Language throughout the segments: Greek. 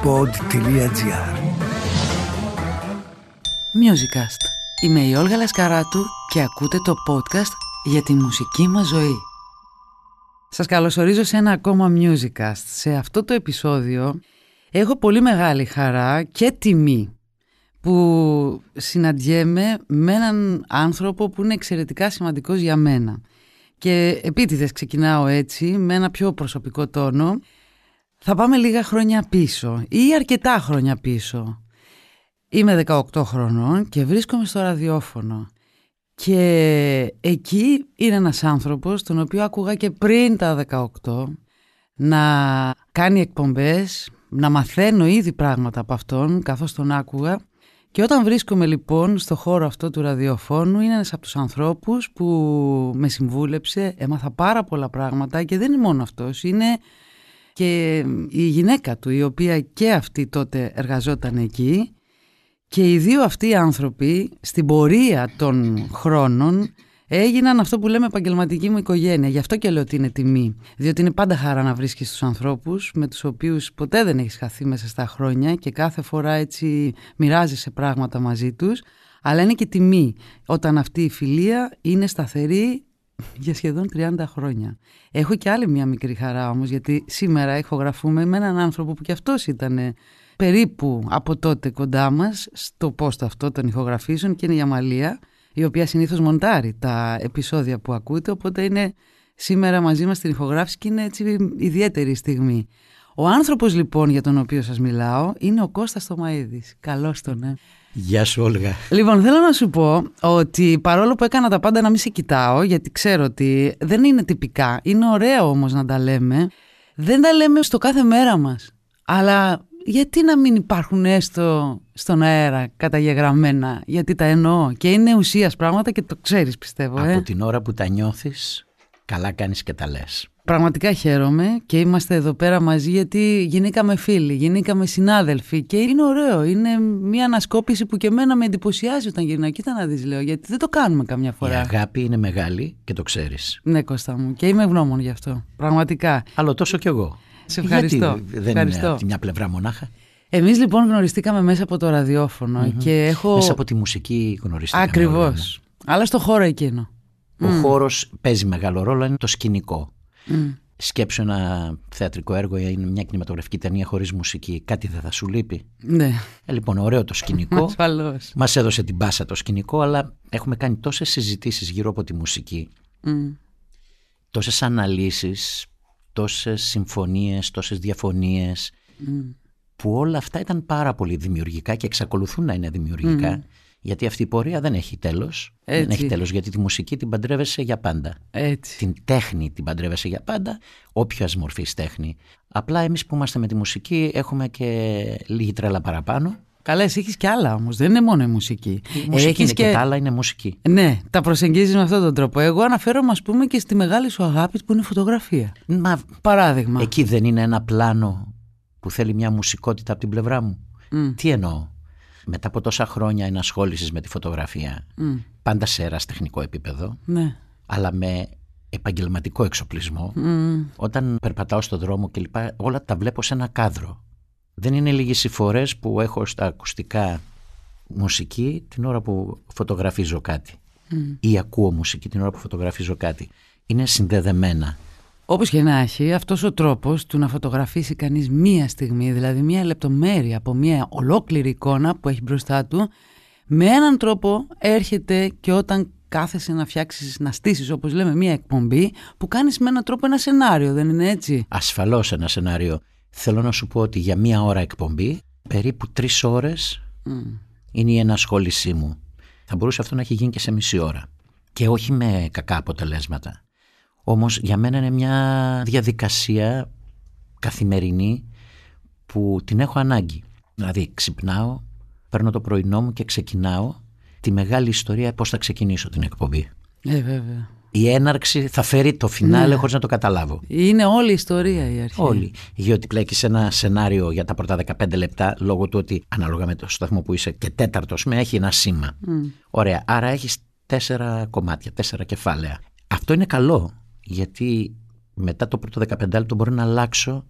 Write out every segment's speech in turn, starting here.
pod.gr. Musicast. Είμαι η Όλγα Λασκαράτου και ακούτε το podcast για τη μουσική μας ζωή. Σας καλωσορίζω σε ένα ακόμα Musicast. Σε αυτό το επεισόδιο έχω πολύ μεγάλη χαρά και τιμή που συναντιέμαι με έναν άνθρωπο που είναι εξαιρετικά σημαντικός για μένα. Και επίτηδες ξεκινάω έτσι, με ένα πιο προσωπικό τόνο. Θα πάμε λίγα χρόνια πίσω ή αρκετά χρόνια πίσω. Είμαι 18 χρονών και βρίσκομαι στο ραδιόφωνο. Και εκεί είναι ένας άνθρωπος, τον οποίο άκουγα και πριν τα 18, να κάνει εκπομπές, να μαθαίνω ήδη πράγματα από αυτόν καθώς τον άκουγα. Και όταν βρίσκομαι λοιπόν στο χώρο αυτό του ραδιοφώνου, είναι ένας από τους ανθρώπους που με συμβούλεψε, έμαθα πάρα πολλά πράγματα και δεν είναι μόνο αυτός, είναι και η γυναίκα του, η οποία και αυτή τότε εργαζόταν εκεί. Και οι δύο αυτοί άνθρωποι στην πορεία των χρόνων έγιναν αυτό που λέμε επαγγελματική μου οικογένεια. Γι' αυτό και λέω ότι είναι τιμή. Διότι είναι πάντα χαρά να βρίσκεις τους ανθρώπους με τους οποίους ποτέ δεν έχεις χαθεί μέσα στα χρόνια και κάθε φορά έτσι μοιράζεσαι πράγματα μαζί τους. Αλλά είναι και τιμή όταν αυτή η φιλία είναι σταθερή για σχεδόν 30 χρόνια. Έχω και άλλη μια μικρή χαρά όμως, γιατί σήμερα ηχογραφούμε με έναν άνθρωπο που κι αυτός ήταν περίπου από τότε κοντά μας στο πόστο αυτό των ηχογραφήσεων, και είναι η Αμαλία, η οποία συνήθως μοντάρει τα επεισόδια που ακούτε, οπότε είναι σήμερα μαζί μας στην ηχογράφηση και είναι έτσι ιδιαίτερη στιγμή. Ο άνθρωπος λοιπόν για τον οποίο σας μιλάω είναι ο Κώστας Θωμαίδης. Καλώς τον, Γεια σου Όλγα. Λοιπόν, θέλω να σου πω ότι παρόλο που έκανα τα πάντα να μην σε κοιτάω, γιατί ξέρω ότι δεν είναι τυπικά, είναι ωραίο όμως να τα λέμε, δεν τα λέμε στο κάθε μέρα μας, αλλά γιατί να μην υπάρχουν έστω στον αέρα καταγεγραμμένα, γιατί τα εννοώ και είναι ουσίας πράγματα και το ξέρεις, πιστεύω. Από την ώρα που τα νιώθεις, καλά κάνεις και τα λες. Πραγματικά χαίρομαι και είμαστε εδώ πέρα μαζί, γιατί γινήκαμε φίλοι, γινήκαμε συνάδελφοι και είναι ωραίο. Είναι μια ανασκόπηση που και εμένα με εντυπωσιάζει όταν γυρνάω. Κοίτα να δεις, λέω, γιατί δεν το κάνουμε καμιά φορά. Η αγάπη είναι μεγάλη και το ξέρεις. Ναι, Κώστα μου, και είμαι ευγνώμων γι' αυτό. Πραγματικά. Αλλά τόσο κι εγώ. Σε ευχαριστώ. Γιατί δεν είναι από τη μια πλευρά μονάχα. Εμείς λοιπόν γνωριστήκαμε μέσα από το ραδιόφωνο και έχω. Μέσα από τη μουσική γνωριστήκαμε. Ακριβώς. Αλλά στο χώρο εκείνο. Ο χώρος παίζει μεγάλο ρόλο, είναι το σκηνικό. Σκέψου ένα θεατρικό έργο, είναι μια κινηματογραφική ταινία χωρίς μουσική. Κάτι δεν θα σου λείπει? Ναι. Λοιπόν, ωραίο το σκηνικό. Ασφαλώς. Μας έδωσε την πάσα το σκηνικό, αλλά έχουμε κάνει τόσες συζητήσεις γύρω από τη μουσική. Τόσες αναλύσεις, τόσες συμφωνίες, τόσες διαφωνίες, που όλα αυτά ήταν πάρα πολύ δημιουργικά και εξακολουθούν να είναι δημιουργικά. Γιατί αυτή η πορεία δεν έχει τέλος. Δεν έχει τέλος, γιατί τη μουσική την παντρεύεσαι για πάντα. Έτσι. Την τέχνη την παντρεύεσαι για πάντα, όποιας μορφής τέχνη. Απλά εμείς που είμαστε με τη μουσική έχουμε και λίγη τρέλα παραπάνω. Καλά, εσύ έχεις και άλλα όμως, δεν είναι μόνο η μουσική. Η μουσική είναι και τα άλλα είναι μουσική. Ναι, τα προσεγγίζεις με αυτόν τον τρόπο. Εγώ αναφέρομαι, ας πούμε, και στη μεγάλη σου αγάπη που είναι η φωτογραφία. Παράδειγμα. Εκεί δεν είναι ένα πλάνο που θέλει μια μουσικότητα από την πλευρά μου? Τι εννοώ? Μετά από τόσα χρόνια ενασχόλησης με τη φωτογραφία, πάντα σε ερασιτεχνικό επίπεδο, ναι, αλλά με επαγγελματικό εξοπλισμό, όταν περπατάω στον δρόμο και λοιπά, όλα τα βλέπω σε ένα κάδρο. Δεν είναι λίγες οι φορές που έχω στα ακουστικά μουσική την ώρα που φωτογραφίζω κάτι, ή ακούω μουσική την ώρα που φωτογραφίζω κάτι. Είναι συνδεδεμένα. Όπως και να έχει, αυτός ο τρόπος του να φωτογραφίσει κανείς μία στιγμή, δηλαδή μία λεπτομέρεια από μία ολόκληρη εικόνα που έχει μπροστά του, με έναν τρόπο έρχεται και όταν κάθεσαι να φτιάξεις, να στήσεις, όπως λέμε, μία εκπομπή, που κάνεις με έναν τρόπο ένα σενάριο, δεν είναι έτσι? Ασφαλώς ένα σενάριο. Θέλω να σου πω ότι για μία ώρα εκπομπή, περίπου 3 ώρες είναι η ενασχόλησή μου. Θα μπορούσε αυτό να έχει γίνει και σε μισή ώρα. Και όχι με κακά αποτελέσματα. Όμως για μένα είναι μια διαδικασία καθημερινή που την έχω ανάγκη. Δηλαδή ξυπνάω, παίρνω το πρωινό μου και ξεκινάω τη μεγάλη ιστορία πώς θα ξεκινήσω την εκπομπή. Βέβαια. Η έναρξη θα φέρει το φινάλε χωρίς να το καταλάβω. Είναι όλη η ιστορία η αρχή. Όλη. Γιατί πλέκεις ένα σενάριο για τα πρώτα 15 λεπτά λόγω του ότι ανάλογα με το σταθμό που είσαι και τέταρτος με έχει ένα σήμα. Ωραία. Άρα έχεις 4 κομμάτια, 4 κεφάλαια. Αυτό είναι καλό, γιατί μετά το πρώτο 15 λεπτό μπορώ να αλλάξω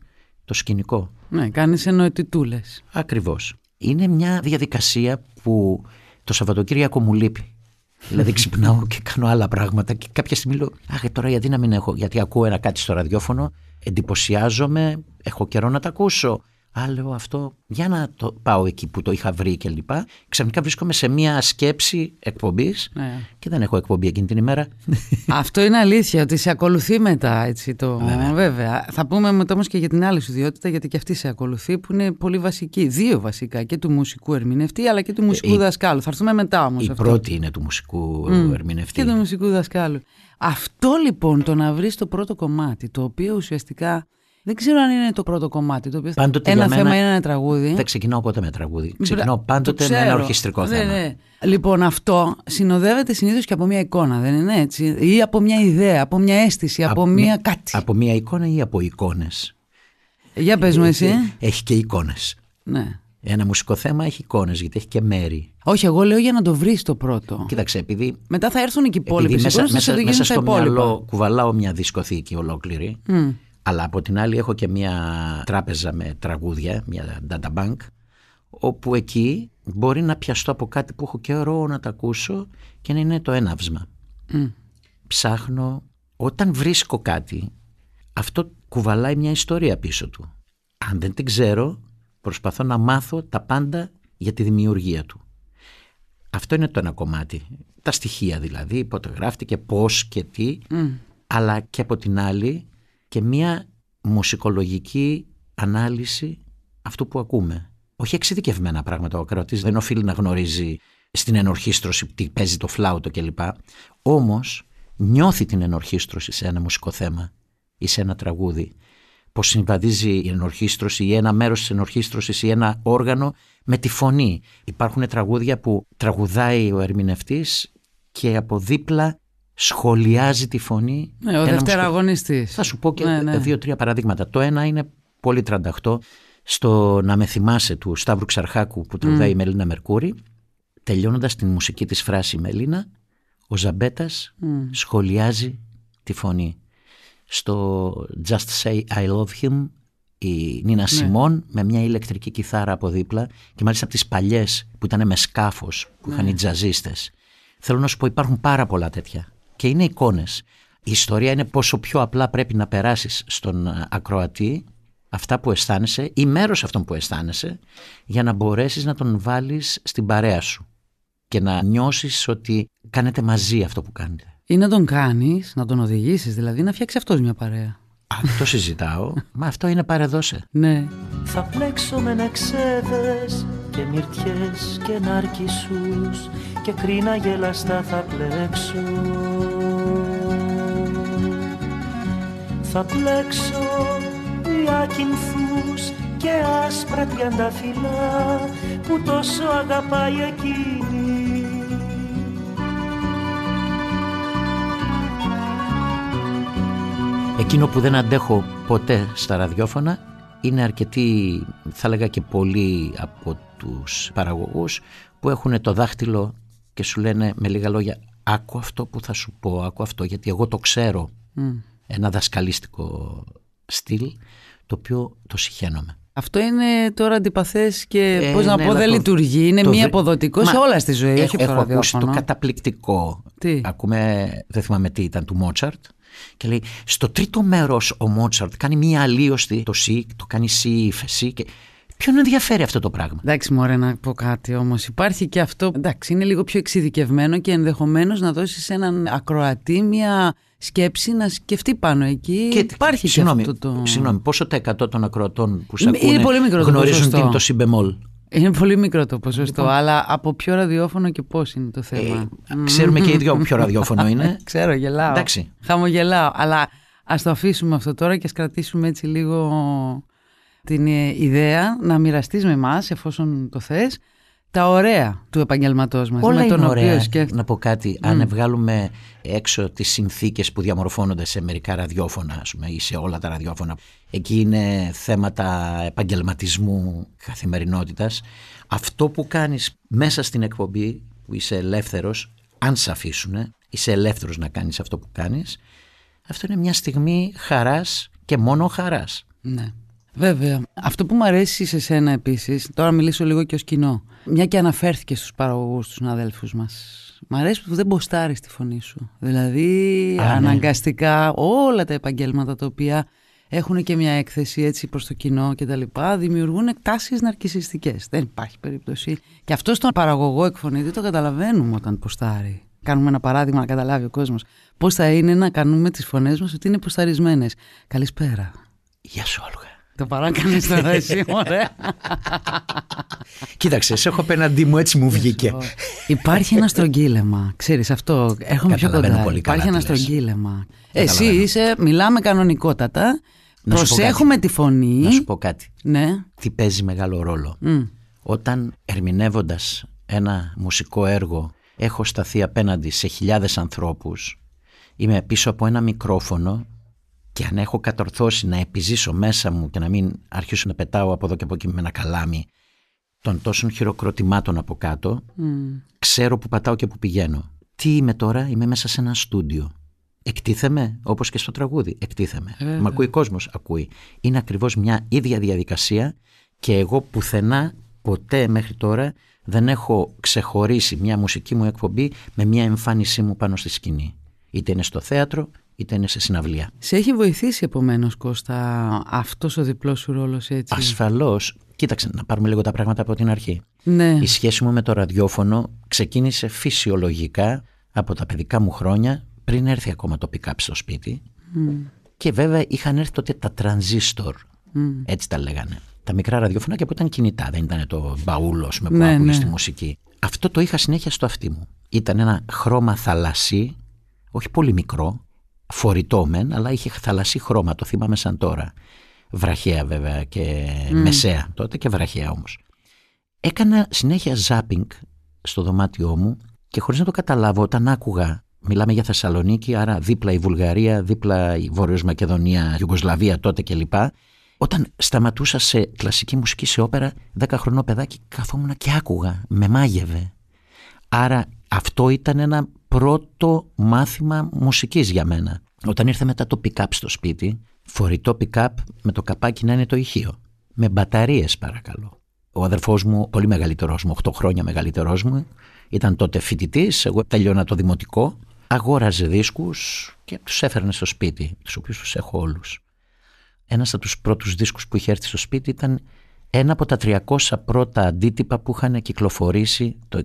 το σκηνικό. Ναι, κάνεις εννοητητούλες. Ακριβώς. Είναι μια διαδικασία που το Σαββατοκύριακο μου λείπει. Δηλαδή ξυπνάω και κάνω άλλα πράγματα και κάποια στιγμή λέω τώρα γιατί να μην έχω, γιατί ακούω κάτι στο ραδιόφωνο, εντυπωσιάζομαι, έχω καιρό να τα ακούσω. Λέω αυτό, για να το πάω εκεί που το είχα βρει και λοιπά. Ξαφνικά βρίσκομαι σε μια σκέψη εκπομπής και δεν έχω εκπομπή εκείνη την ημέρα. Αυτό είναι αλήθεια, ότι σε ακολουθεί μετά, έτσι το. Βέβαια. Θα πούμε μετά όμως και για την άλλη σου ιδιότητα, γιατί και αυτή σε ακολουθεί, που είναι πολύ βασική. Δύο βασικά, και του μουσικού ερμηνευτή αλλά και του μουσικού δασκάλου. Θα έρθουμε μετά όμως. Η πρώτη είναι του μουσικού ερμηνευτή. Και του μουσικού δασκάλου. Αυτό λοιπόν, το να βρεις το πρώτο κομμάτι, το οποίο ουσιαστικά. Δεν ξέρω αν είναι το πρώτο κομμάτι. Το οποίο πάντοτε ένα για θέμα μένα, είναι ένα τραγούδι. Δεν ξεκινάω ποτέ με τραγούδι. Ξεκινάω πάντοτε με ένα ορχιστρικό θέμα. Ναι. Λοιπόν, αυτό συνοδεύεται συνήθως και από μια εικόνα, δεν είναι έτσι? Ή από μια ιδέα, από μια αίσθηση, από μια κάτι. Από μια εικόνα ή από εικόνες. Για πες μου εσύ. Έχει και εικόνες. Ναι. Ένα μουσικό θέμα έχει εικόνες, γιατί έχει και μέρη. Όχι, εγώ λέω για να το βρεις το πρώτο. Κοίταξε, επειδή. Μετά θα έρθουν και οι υπόλοιποι. Μέσα στο μυαλό κουβαλάω μια δισκοθήκη ολόκληρη. Αλλά από την άλλη έχω και μια τράπεζα με τραγούδια, μια data bank, όπου εκεί μπορεί να πιαστώ από κάτι που έχω καιρό να τα ακούσω και να είναι το έναυσμα. Ψάχνω, όταν βρίσκω κάτι, αυτό κουβαλάει μια ιστορία πίσω του. Αν δεν την ξέρω, προσπαθώ να μάθω τα πάντα για τη δημιουργία του. Αυτό είναι το ένα κομμάτι. Τα στοιχεία δηλαδή, πότε γράφτηκε, πώς και τι, αλλά και από την άλλη και μια μουσικολογική ανάλυση αυτού που ακούμε. Όχι εξειδικευμένα πράγματα. Ο ακροατής δεν οφείλει να γνωρίζει στην ενορχήστρωση τι παίζει το φλάουτο κλπ. Όμως νιώθει την ενορχήστρωση σε ένα μουσικό θέμα ή σε ένα τραγούδι. Πώς συμβαδίζει η ενορχήστρωση ή ένα μέρος της ενορχήστρωσης ή ένα όργανο με τη φωνή. Υπάρχουν τραγούδια που τραγουδάει ο ερμηνευτής και από δίπλα σχολιάζει τη φωνή. Ναι, ο δευτεραγωνιστής. Θα σου πω και 2-3 παραδείγματα. Το ένα είναι πολύ 38, στο «Να με θυμάσαι» του Σταύρου Ξαρχάκου που τραγουδάει η Μελίνα Μερκούρη. Τελειώνοντας την μουσική της φράση Μελίνα, ο Ζαμπέτας σχολιάζει τη φωνή. Στο «Just Say I Love Him» η Νίνα Σιμών με μια ηλεκτρική κιθάρα από δίπλα, και μάλιστα από τις παλιές που ήταν με σκάφος που είχαν οι τζαζίστες. Θέλω να σου πω, υπάρχουν πάρα πολλά τέτοια και είναι εικόνες. Η ιστορία είναι πόσο πιο απλά πρέπει να περάσεις στον ακροατή αυτά που αισθάνεσαι ή μέρος αυτών που αισθάνεσαι, για να μπορέσεις να τον βάλεις στην παρέα σου και να νιώσεις ότι κάνετε μαζί αυτό που κάνετε. Ή να τον κάνεις, να τον οδηγήσεις, δηλαδή να φτιάξει αυτός μια παρέα. Το συζητάω, μα αυτό είναι παρεδώσε. Ναι. Θα πλέξω με νεξέδες και μυρτιές και ναρκισσούς και κρίνα γελαστά θα πλέξω. Θα πλέξω διακυνθούς και άσπρα τριανταφυλλά που τόσο αγαπάει εκείνη. Εκείνο που δεν αντέχω ποτέ στα ραδιόφωνα είναι αρκετοί, θα έλεγα και πολλοί από τους παραγωγούς, που έχουν το δάχτυλο και σου λένε με λίγα λόγια, άκου αυτό που θα σου πω, άκου αυτό γιατί εγώ το ξέρω. Ένα δασκαλίστικο στυλ το οποίο το συχαίνομαι. Αυτό είναι τώρα αντιπαθές και πώς να πω, δεν λειτουργεί. Είναι μη αποδοτικό σε όλα στη ζωή. Έχω ακούσει το καταπληκτικό. Τι? Ακούμε, δεν θυμάμαι τι ήταν, του Μότσαρτ. Και λέει, στο τρίτο μέρος ο Μότσαρτ κάνει μία αλλίωστη, το σι, το κάνει σι, φεσί. Και ποιον ενδιαφέρει αυτό το πράγμα? Εντάξει, μωρέ, να πω κάτι όμως. Υπάρχει και αυτό. Εντάξει, είναι λίγο πιο εξειδικευμένο και ενδεχομένως να δώσεις σε έναν ακροατή μία σκέψη να σκεφτεί πάνω εκεί. Και υπάρχει και αυτό το. Συγγνώμη, πόσο τα 100 των ακροατών που σε ακούνε γνωρίζουν τι είναι το σι-μπεμόλ? Είναι πολύ μικρό το ποσοστό, αλλά από ποιο ραδιόφωνο και πώς είναι το θέμα. Ξέρουμε και οι δυο ποιο ραδιόφωνο είναι. Ξέρω, γελάω. Εντάξει. Χαμογελάω, αλλά ας το αφήσουμε αυτό τώρα και ας κρατήσουμε έτσι λίγο την ιδέα να μοιραστείς με εμάς, εφόσον το θες, τα ωραία του επαγγελματός μας. Όλα με τον είναι ωραία. οποίο Να πω κάτι, αν βγάλουμε έξω τις συνθήκες που διαμορφώνονται σε μερικά ραδιόφωνα, ας πούμε, ή σε όλα τα ραδιόφωνα, εκεί είναι θέματα επαγγελματισμού, καθημερινότητας. Αυτό που κάνεις μέσα στην εκπομπή, που είσαι ελεύθερος, αν σε αφήσουνε, είσαι ελεύθερος να κάνεις αυτό που κάνεις, αυτό είναι μια στιγμή χαράς και μόνο χαράς. Ναι. Βέβαια. Αυτό που μου αρέσει σε σένα επίσης, τώρα μιλήσω λίγο και ως κοινό, μια και αναφέρθηκε στους παραγωγούς, τους συναδέλφους μας. Μ' αρέσει που δεν μποστάρεις τη φωνή σου. Δηλαδή αναγκαστικά όλα τα επαγγέλματα τα οποία έχουν και μια έκθεση έτσι προς το κοινό και τα λοιπά, δημιουργούν τάσεις ναρκισσιστικές. Δεν υπάρχει περίπτωση. Και αυτό στον παραγωγό εκφωνητή το καταλαβαίνουμε όταν ποστάρει. Κάνουμε ένα παράδειγμα να καταλάβει ο κόσμος. Πώς θα είναι να κάνουμε τις φωνές μας ότι είναι ποσταρισμένες. Καλησπέρα. Γεια σου, Όλγα. Το παράκανες τώρα εσύ, ωραία. Κοίταξε, σε έχω απέναντί μου, έτσι μου βγήκε. Υπάρχει ένα στρογγύλεμα. Ξέρεις αυτό, έρχομαι πιο κοντά. Υπάρχει ένα στρογγύλεμα. Εσύ είσαι, μιλάμε κανονικότατα. Προσέχουμε τη φωνή. Να σου πω κάτι. Ναι. Τι παίζει μεγάλο ρόλο. Όταν ερμηνεύοντας ένα μουσικό έργο έχω σταθεί απέναντι σε χιλιάδες ανθρώπους, είμαι πίσω από ένα μικρόφωνο και αν έχω κατορθώσει να επιζήσω μέσα μου και να μην αρχίσω να πετάω από εδώ και από εκεί με ένα καλάμι των τόσων χειροκροτημάτων από κάτω, ξέρω που πατάω και που πηγαίνω. Τι είμαι τώρα? Είμαι μέσα σε ένα στούντιο. Εκτίθεμαι, όπως και στο τραγούδι. Εκτίθεμαι. Μ' ακούει κόσμος? Ακούει. Είναι ακριβώς μια ίδια διαδικασία και εγώ πουθενά ποτέ μέχρι τώρα δεν έχω ξεχωρίσει μια μουσική μου εκπομπή με μια εμφάνισή μου πάνω στη σκηνή. Είτε είναι στο θέατρο, είτε είναι σε συναυλία. Σε έχει βοηθήσει επομένως, Κώστα, αυτός ο διπλός σου ρόλος έτσι? Ασφαλώς. Κοίταξε, να πάρουμε λίγο τα πράγματα από την αρχή. Ναι. Η σχέση μου με το ραδιόφωνο ξεκίνησε φυσιολογικά από τα παιδικά μου χρόνια, πριν έρθει ακόμα το pick-up στο σπίτι. Και βέβαια είχαν έρθει τότε τα τρανζίστορ, έτσι τα λέγανε. Τα μικρά ραδιόφωνα και που ήταν κινητά, δεν ήταν το μπαούλος που άκουγες τη μουσική. Αυτό το είχα συνέχεια στο αυτί μου. Ήταν ένα χρώμα θαλασσί, όχι πολύ μικρό, φορητό μεν, αλλά είχε θαλασσί χρώμα, το θυμάμαι σαν τώρα. Βραχαία βέβαια και μεσαία τότε και βραχαία όμως. Έκανα συνέχεια ζάπινγκ στο δωμάτιό μου και χωρίς να το καταλάβω, όταν άκουγα, μιλάμε για Θεσσαλονίκη, άρα δίπλα η Βουλγαρία, δίπλα η Βόρειος Μακεδονία, Ιουγκοσλαβία τότε κλπ. Όταν σταματούσα σε κλασική μουσική, σε όπερα, 10 χρονό παιδάκι, καθόμουν και άκουγα, με μάγευε. Άρα αυτό ήταν ένα πρώτο μάθημα μουσικής για μένα. Όταν ήρθε μετά το pick-up στο σπίτι, φορητό pick-up με το καπάκι να είναι το ηχείο. Με μπαταρίες παρακαλώ. Ο αδερφός μου, πολύ μεγαλύτερός μου, 8 χρόνια μεγαλύτερός μου, ήταν τότε φοιτητής, εγώ τελειώνα το δημοτικό, αγόραζε δίσκους και τους έφερνε στο σπίτι, τους οποίους τους έχω όλους. Ένας από τους πρώτους δίσκους που είχε έρθει στο σπίτι ήταν ένα από τα 300 πρώτα αντίτυπα που είχαν κυκλοφορήσει το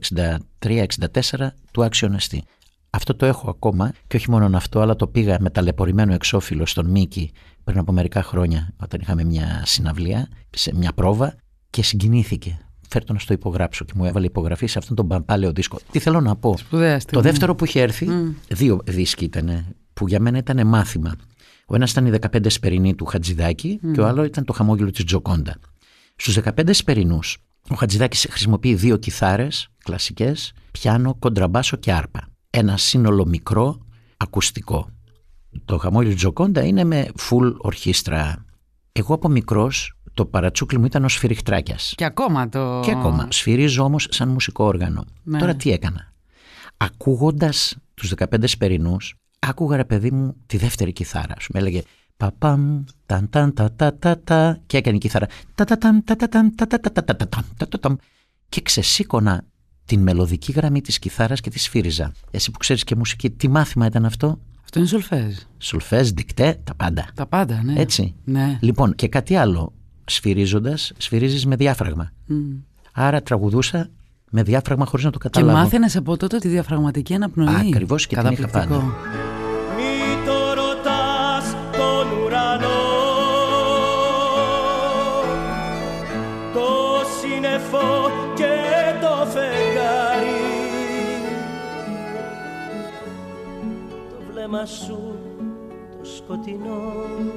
63-64 του Άξιον Εστί. Αυτό το έχω ακόμα και όχι μόνο αυτό, αλλά το πήγα με ταλαιπωρημένο εξώφυλλο στον Μίκη πριν από μερικά χρόνια, όταν είχαμε μια συναυλία, σε μια πρόβα και συγκινήθηκε. Φέρτο να στο υπογράψω και μου έβαλε υπογραφή σε αυτόν τον παμπάλαιο δίσκο. Τι θέλω να πω. Το δεύτερο που είχε έρθει, 2 δίσκοι ήταν, που για μένα ήταν μάθημα. Ο ένας ήταν οι 15 Σπερινοί του Χατζηδάκη και ο άλλο ήταν το Χαμόγελο της Τζοκόντα. Στους 15 Σπερινούς, ο Χατζηδάκης χρησιμοποιεί 2 κιθάρες κλασικές, πιάνο, κοντραμπάσο και άρπα. Ένα σύνολο μικρό ακουστικό. Το Χαμόγελο της Τζοκόντα είναι με full ορχήστρα. Εγώ από μικρός το παρατσούκλι μου ήταν ο σφυριχτράκιας. Και ακόμα το... Και ακόμα. Σφυρίζω όμως σαν μουσικό όργανο. Ναι. Τώρα τι έκανα? Ακούγοντας τους 15 Σπερινούς, άκουγα ρε παιδί μου τη δεύτερη κιθάρα. Σου με έλεγε παπαμ, ταν ταν τα τα τα τα και έκανε η κιθάρα τα τα τα τα τα τα τα τα τα και ξεσήκωνα την μελωδική γραμμή της κιθάρας και τη σφύριζα. Εσύ που ξέρεις και μουσική, τι μάθημα ήταν αυτό? Αυτό είναι σολφέζ. Σολφέζ, δικτέ, τα πάντα. Τα πάντα, ναι. Έτσι. Ναι. Λοιπόν, και κάτι άλλο. Σφυρίζοντας, σφυρίζεις με διάφραγμα. Άρα τραγουδούσα με διάφραγμα χωρίς να το καταλάβω. Και μάθαινες από τότε τη διαφραγματική αναπνοή. Ακριβώς, και την είχα πάντα. Μη το ρωτάς τον ουρανό, το σύννεφο και το φεγγάρι, το βλέμμα σου το σκοτεινό,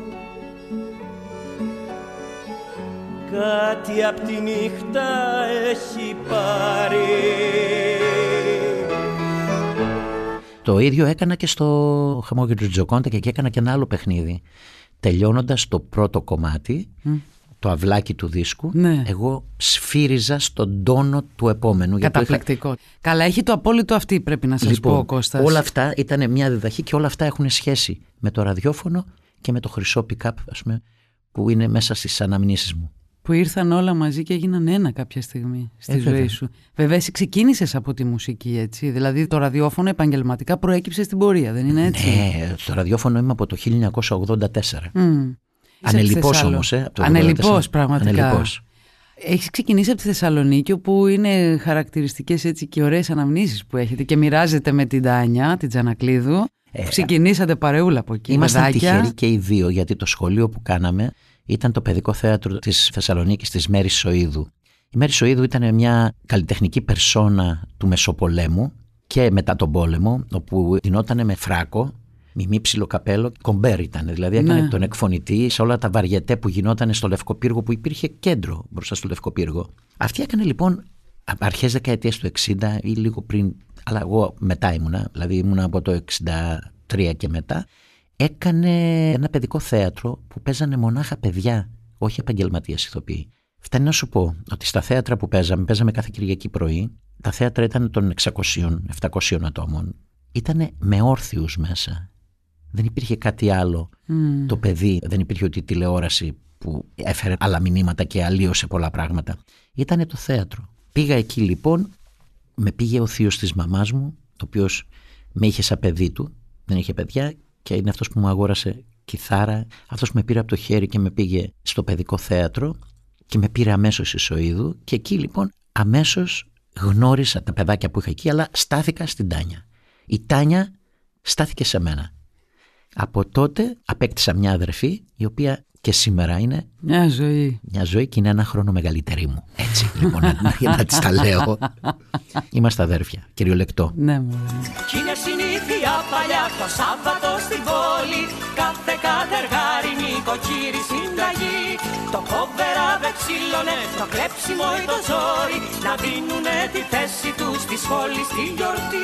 κάτι απ' τη νύχτα έχει πάρει. Το ίδιο έκανα και στο Χαμόγελο της Τζοκόντα και έκανα και ένα άλλο παιχνίδι. Τελειώνοντας το πρώτο κομμάτι, το αυλάκι του δίσκου, ναι, εγώ σφύριζα στον τόνο του επόμενου. Καταπληκτικό. Καλά, έχει το απόλυτο αυτή, πρέπει να σας πω, Κώστας. Όλα αυτά ήταν μια διδαχή και όλα αυτά έχουν σχέση με το ραδιόφωνο και με το χρυσό pick-up, ας πούμε, που είναι μέσα στις αναμνήσεις μου. Που ήρθαν όλα μαζί και έγιναν ένα κάποια στιγμή στη ζωή σου. Βέβαια, εσύ ξεκίνησες από τη μουσική, έτσι. Δηλαδή το ραδιόφωνο επαγγελματικά προέκυψε στην πορεία, δεν είναι έτσι? Ναι, το ραδιόφωνο είμαι από το 1984. Ανελιπώς όμως, από το 1984. Ανελιπώς, πραγματικά. Ανελιπώς. Έχεις ξεκινήσει από τη Θεσσαλονίκη, όπου είναι χαρακτηριστικές έτσι και ωραίες αναμνήσεις που έχετε και μοιράζετε με την Τάνια, την Τζανακλείδου. Ξεκινήσατε παρεούλα από εκεί. Ήμασταν τυχεροί και οι δύο, γιατί το σχολείο που κάναμε ήταν το παιδικό θέατρο της Θεσσαλονίκης της Μέρης Σοΐδου. Η Μέρη Σοΐδου ήταν μια καλλιτεχνική περσόνα του Μεσοπολέμου και μετά τον πόλεμο, όπου δινότανε με φράκο, μιμήψιλο καπέλο, κομπέρ ήταν. Δηλαδή έκανε τον εκφωνητή σε όλα τα βαριετέ που γινόταν στο Λευκοπύργο, που υπήρχε κέντρο μπροστά στο Λευκοπύργο. Αυτή έκανε λοιπόν αρχές δεκαετίας του 60 ή λίγο πριν, αλλά εγώ μετά ήμουνα, δηλαδή ήμουνα από το 63 και μετά. Έκανε ένα παιδικό θέατρο που παίζανε μονάχα παιδιά, όχι επαγγελματίες ηθοποιοί. Φτάνει να σου πω ότι στα θέατρα που παίζαμε κάθε Κυριακή πρωί, τα θέατρα ήταν των 600-700 ατόμων. Ήτανε με όρθιους μέσα. Δεν υπήρχε κάτι άλλο. Το παιδί, δεν υπήρχε ούτε τηλεόραση που έφερε άλλα μηνύματα και αλλίωσε πολλά πράγματα. Ήτανε το θέατρο. Πήγα εκεί λοιπόν, με πήγε ο θείος της μαμάς μου, ο οποίος με είχε σαν παιδί του, δεν είχε παιδιά, και είναι αυτός που μου αγόρασε κιθάρα, αυτός που με πήρε από το χέρι και με πήγε στο παιδικό θέατρο και με πήρε αμέσως η Σοΐδου, και εκεί λοιπόν αμέσως γνώρισα τα παιδάκια που είχα εκεί, αλλά στάθηκα στην Τάνια. Η Τάνια στάθηκε σε μένα. Από τότε απέκτησα μια αδερφή, η οποία και σήμερα είναι μια ζωή. Μια ζωή και είναι ένα χρόνο μεγαλύτερη μου. Έτσι λοιπόν, να της τα λέω. Είμαστε αδέρφια, κυριολεκτό. Ναι, μου. Κι είναι συνήθεια παλιά το Σάββατο στην πόλη, κάθε κατεργάρι νοικοκύρη συνταγή. Το κόβερα δεν ψήλωνε, το κλέψιμο ή το ζόρι, να δίνουνε τη θέση τους στη σχόλη στη γιορτή.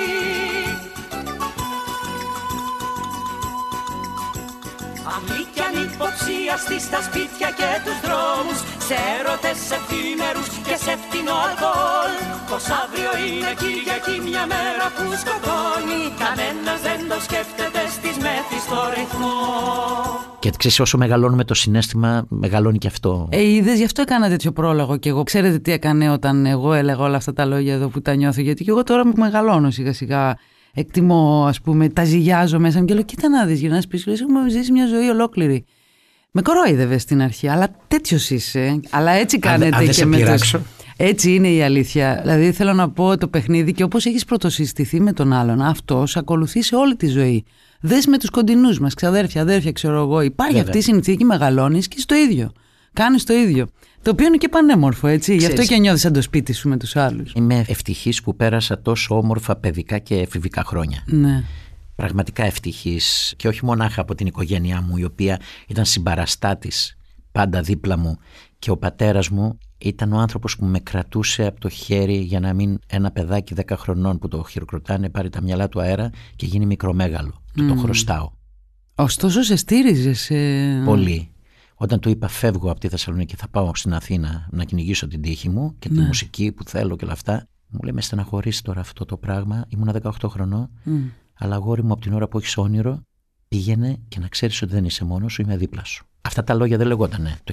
Αγλίκια ανυποψίαστη στα σπίτια και τους δρόμους, σε έρωτες εφήμερους και σε φτηνό αλκοόλ. Πως αύριο είναι Κυριακή, μια μέρα που σκοτώνει, κανένας δεν το σκέφτεται στις μέθης στο ρυθμό. Και ξέρεις, όσο μεγαλώνουμε το συναίσθημα, μεγαλώνει και αυτό. Είδες, γι' αυτό έκανα τέτοιο πρόλογο και εγώ. Ξέρετε τι έκανε όταν εγώ έλεγα όλα αυτά τα λόγια εδώ που τα νιώθω? Γιατί και εγώ τώρα που μεγαλώνω σιγά σιγά, εκτιμώ, ας πούμε, τα ζυγιάζω μέσα μου και λέω: κοίτα να δεις, γυρνάς πίσω, λες, έχουμε ζήσει μια ζωή ολόκληρη. Με κορόιδευες στην αρχή, αλλά τέτοιος είσαι. Αλλά έτσι κάνετε αν και με πειράξω. Έτσι είναι η αλήθεια. Δηλαδή θέλω να πω το παιχνίδι, και όπως έχεις πρωτοσυστηθεί με τον άλλον, αυτός ακολουθεί σε όλη τη ζωή. Δες με τους κοντινούς μας, ξαδέρφια, αδέρφια, ξέρω εγώ. Υπάρχει Βέβαια. αυτή η συνθήκη, μεγαλώνεις και στο ίδιο. Κάνεις το ίδιο. Το οποίο είναι και πανέμορφο, έτσι. Γι' αυτό και νιώθεις σαν το σπίτι σου με τους άλλους. Είμαι ευτυχής που πέρασα τόσο όμορφα παιδικά και εφηβικά χρόνια. Ναι. Πραγματικά ευτυχής, και όχι μονάχα από την οικογένειά μου, η οποία ήταν συμπαραστάτης πάντα δίπλα μου, και ο πατέρας μου ήταν ο άνθρωπος που με κρατούσε από το χέρι για να μην ένα παιδάκι 10 χρονών που το χειροκροτάνε πάρει τα μυαλά του αέρα και γίνει μικρομέγαλο. Το χρωστάω. Ωστόσο σε στήριζες. Πολύ. Όταν του είπα φεύγω από τη Θεσσαλονίκη, θα πάω στην Αθήνα να κυνηγήσω την τύχη μου και τη μουσική που θέλω και όλα αυτά, μου λέει: με στεναχωρείς τώρα αυτό το πράγμα. Ήμουνα 18 χρονών, αλλά αγόρι μου, από την ώρα που έχεις όνειρο, πήγαινε και να ξέρεις ότι δεν είσαι μόνος σου, είμαι δίπλα σου. Αυτά τα λόγια δεν λεγότανε το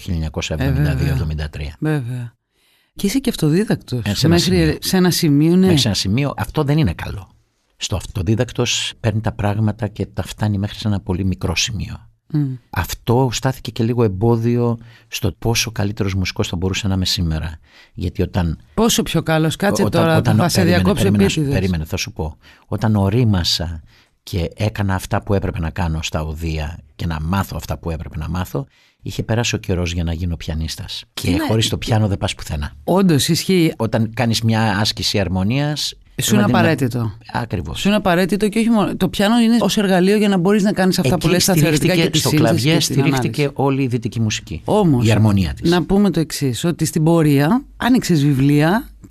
1972-73. Βέβαια. Και είσαι και αυτοδίδακτος. Σε ένα σημείο. Ναι. Μέχρι σε ένα σημείο. Αυτό δεν είναι καλό. Στο αυτοδίδακτος παίρνει τα πράγματα και τα φτάνει μέχρι σε ένα πολύ μικρό σημείο. Αυτό στάθηκε και λίγο εμπόδιο στο πόσο καλύτερος μουσικός θα μπορούσε να είμαι σήμερα. Γιατί όταν. Πόσο πιο καλός, κάτσε τώρα, θα σε διακόψω επίτηδες. Περίμενε, θα σου πω. Όταν ορίμασα και έκανα αυτά που έπρεπε να κάνω στα οδεία και να μάθω αυτά που έπρεπε να μάθω, είχε περάσει ο καιρός για να γίνω πιανίστας. Και χωρίς το πιάνο δεν πας πουθενά. Όντως ισχύει. Όταν κάνεις μια άσκηση αρμονίας. Σου είναι απαραίτητο. Ακριβώς. Σου είναι απαραίτητο, και όχι μόνο. Το πιάνο είναι ως εργαλείο για να μπορείς να κάνεις αυτά που λες στα θεωρητικά και τη στο σύνθεση. κλαβιέ στηρίχτηκε όλη η δυτική μουσική. Όμως, η αρμονία της. Να πούμε το εξής, ότι στην πορεία άνοιξες βιβλία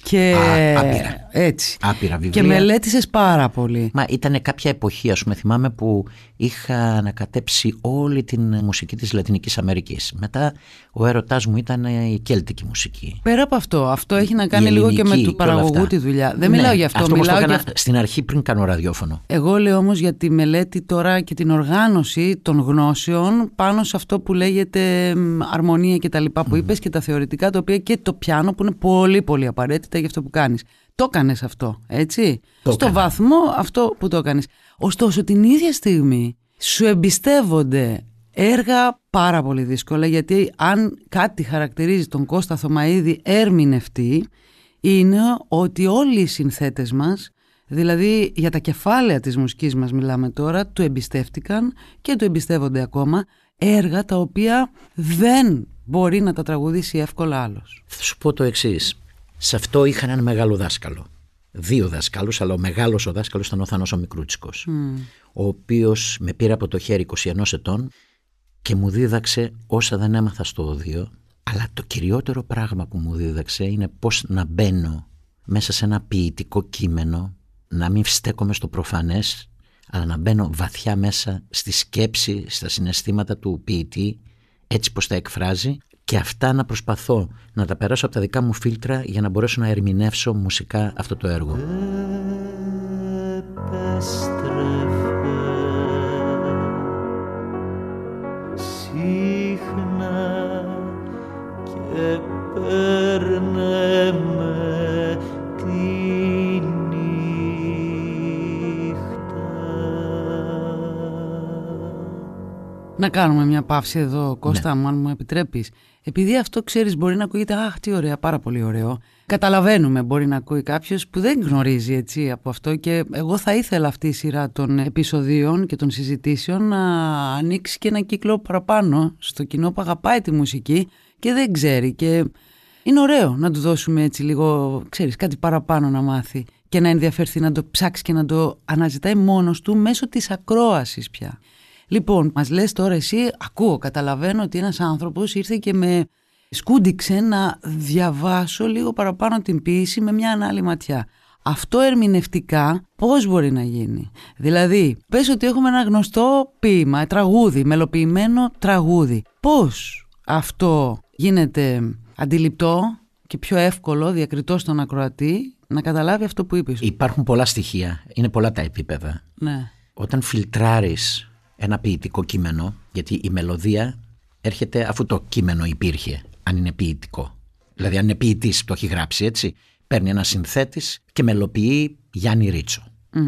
Και Άπειρα. Έτσι. Άπειρα βιβλία. Και μελέτησες πάρα πολύ. Μα ήταν κάποια εποχή, ας πούμε, θυμάμαι που είχα ανακατέψει όλη την μουσική της Λατινικής Αμερικής. Μετά ο έρωτάς μου ήταν η κέλτικη μουσική. Πέρα από αυτό έχει να κάνει λίγο και με του παραγωγού τη δουλειά. Δεν μιλάω για αυτό. Αυτό μιλάω το έκανα στην αρχή πριν κάνω ραδιόφωνο. Εγώ λέω όμως για τη μελέτη τώρα και την οργάνωση των γνώσεων πάνω σε αυτό που λέγεται αρμονία και τα λοιπά που είπες, και τα θεωρητικά, τα οποία και το πιάνο που είναι πολύ πολύ απαραίτητα για αυτό που κάνεις. Το έκανες αυτό, έτσι. Στο βαθμό αυτό που το έκανες. Ωστόσο την ίδια στιγμή σου εμπιστεύονται έργα πάρα πολύ δύσκολα, γιατί αν κάτι χαρακτηρίζει τον Κώστα Θωμαΐδη ερμηνευτή, είναι ότι όλοι οι συνθέτες μας, δηλαδή για τα κεφάλαια της μουσικής μας μιλάμε τώρα, του εμπιστεύτηκαν και του εμπιστεύονται ακόμα έργα τα οποία δεν μπορεί να τα τραγουδήσει εύκολα άλλος. Θα σου πω το εξής. Σε αυτό είχαν έναν μεγάλο δάσκαλο. 2 δάσκαλους, αλλά ο μεγάλος ο δάσκαλος ήταν ο Θάνος ο Μικρούτσικος, ο οποίος με πήρε από το χέρι 21 ετών και μου δίδαξε όσα δεν έμαθα στο οδείο, αλλά το κυριότερο πράγμα που μου δίδαξε είναι πώς να μπαίνω μέσα σε ένα ποιητικό κείμενο, να μην στέκομαι στο προφανές, αλλά να μπαίνω βαθιά μέσα στη σκέψη, στα συναισθήματα του ποιητή, έτσι πως τα εκφράζει, και αυτά να προσπαθώ να τα περάσω από τα δικά μου φίλτρα για να μπορέσω να ερμηνεύσω μουσικά αυτό το έργο. Συχνά και παίρνε με τη νύχτα. Να κάνουμε μια παύση εδώ, Κώστα, μου, αν μου επιτρέπεις. Επειδή αυτό, ξέρεις, μπορεί να ακούγεται «Αχ, τι ωραία, πάρα πολύ ωραίο». Καταλαβαίνουμε, μπορεί να ακούει κάποιος που δεν γνωρίζει έτσι από αυτό, και εγώ θα ήθελα αυτή η σειρά των επεισοδίων και των συζητήσεων να ανοίξει και ένα κύκλο παραπάνω στο κοινό που αγαπάει τη μουσική και δεν ξέρει, και είναι ωραίο να του δώσουμε έτσι λίγο, ξέρεις, κάτι παραπάνω να μάθει και να ενδιαφερθεί, να το ψάξει και να το αναζητάει μόνος του μέσω της ακρόασης πια. Λοιπόν, μας λες τώρα εσύ, ακούω, καταλαβαίνω ότι ένας άνθρωπος ήρθε και με σκούντιξε να διαβάσω λίγο παραπάνω την ποίηση με μια άλλη ματιά. Αυτό ερμηνευτικά πώς μπορεί να γίνει? Δηλαδή, πες ότι έχουμε ένα γνωστό ποίημα, τραγούδι, μελοποιημένο τραγούδι. Πώς αυτό γίνεται αντιληπτό και πιο εύκολο, διακριτό στον ακροατή, να καταλάβει αυτό που είπες? Υπάρχουν πολλά στοιχεία, είναι πολλά τα επίπεδα. Ναι. Όταν φιλτράρεις ένα ποιητικό κείμενο, γιατί η μελωδία έρχεται αφού το κείμενο υπήρχε, αν είναι ποιητικό. Δηλαδή, αν είναι ποιητής που το έχει γράψει, έτσι, παίρνει ένα συνθέτης και μελοποιεί Γιάννη Ρίτσο.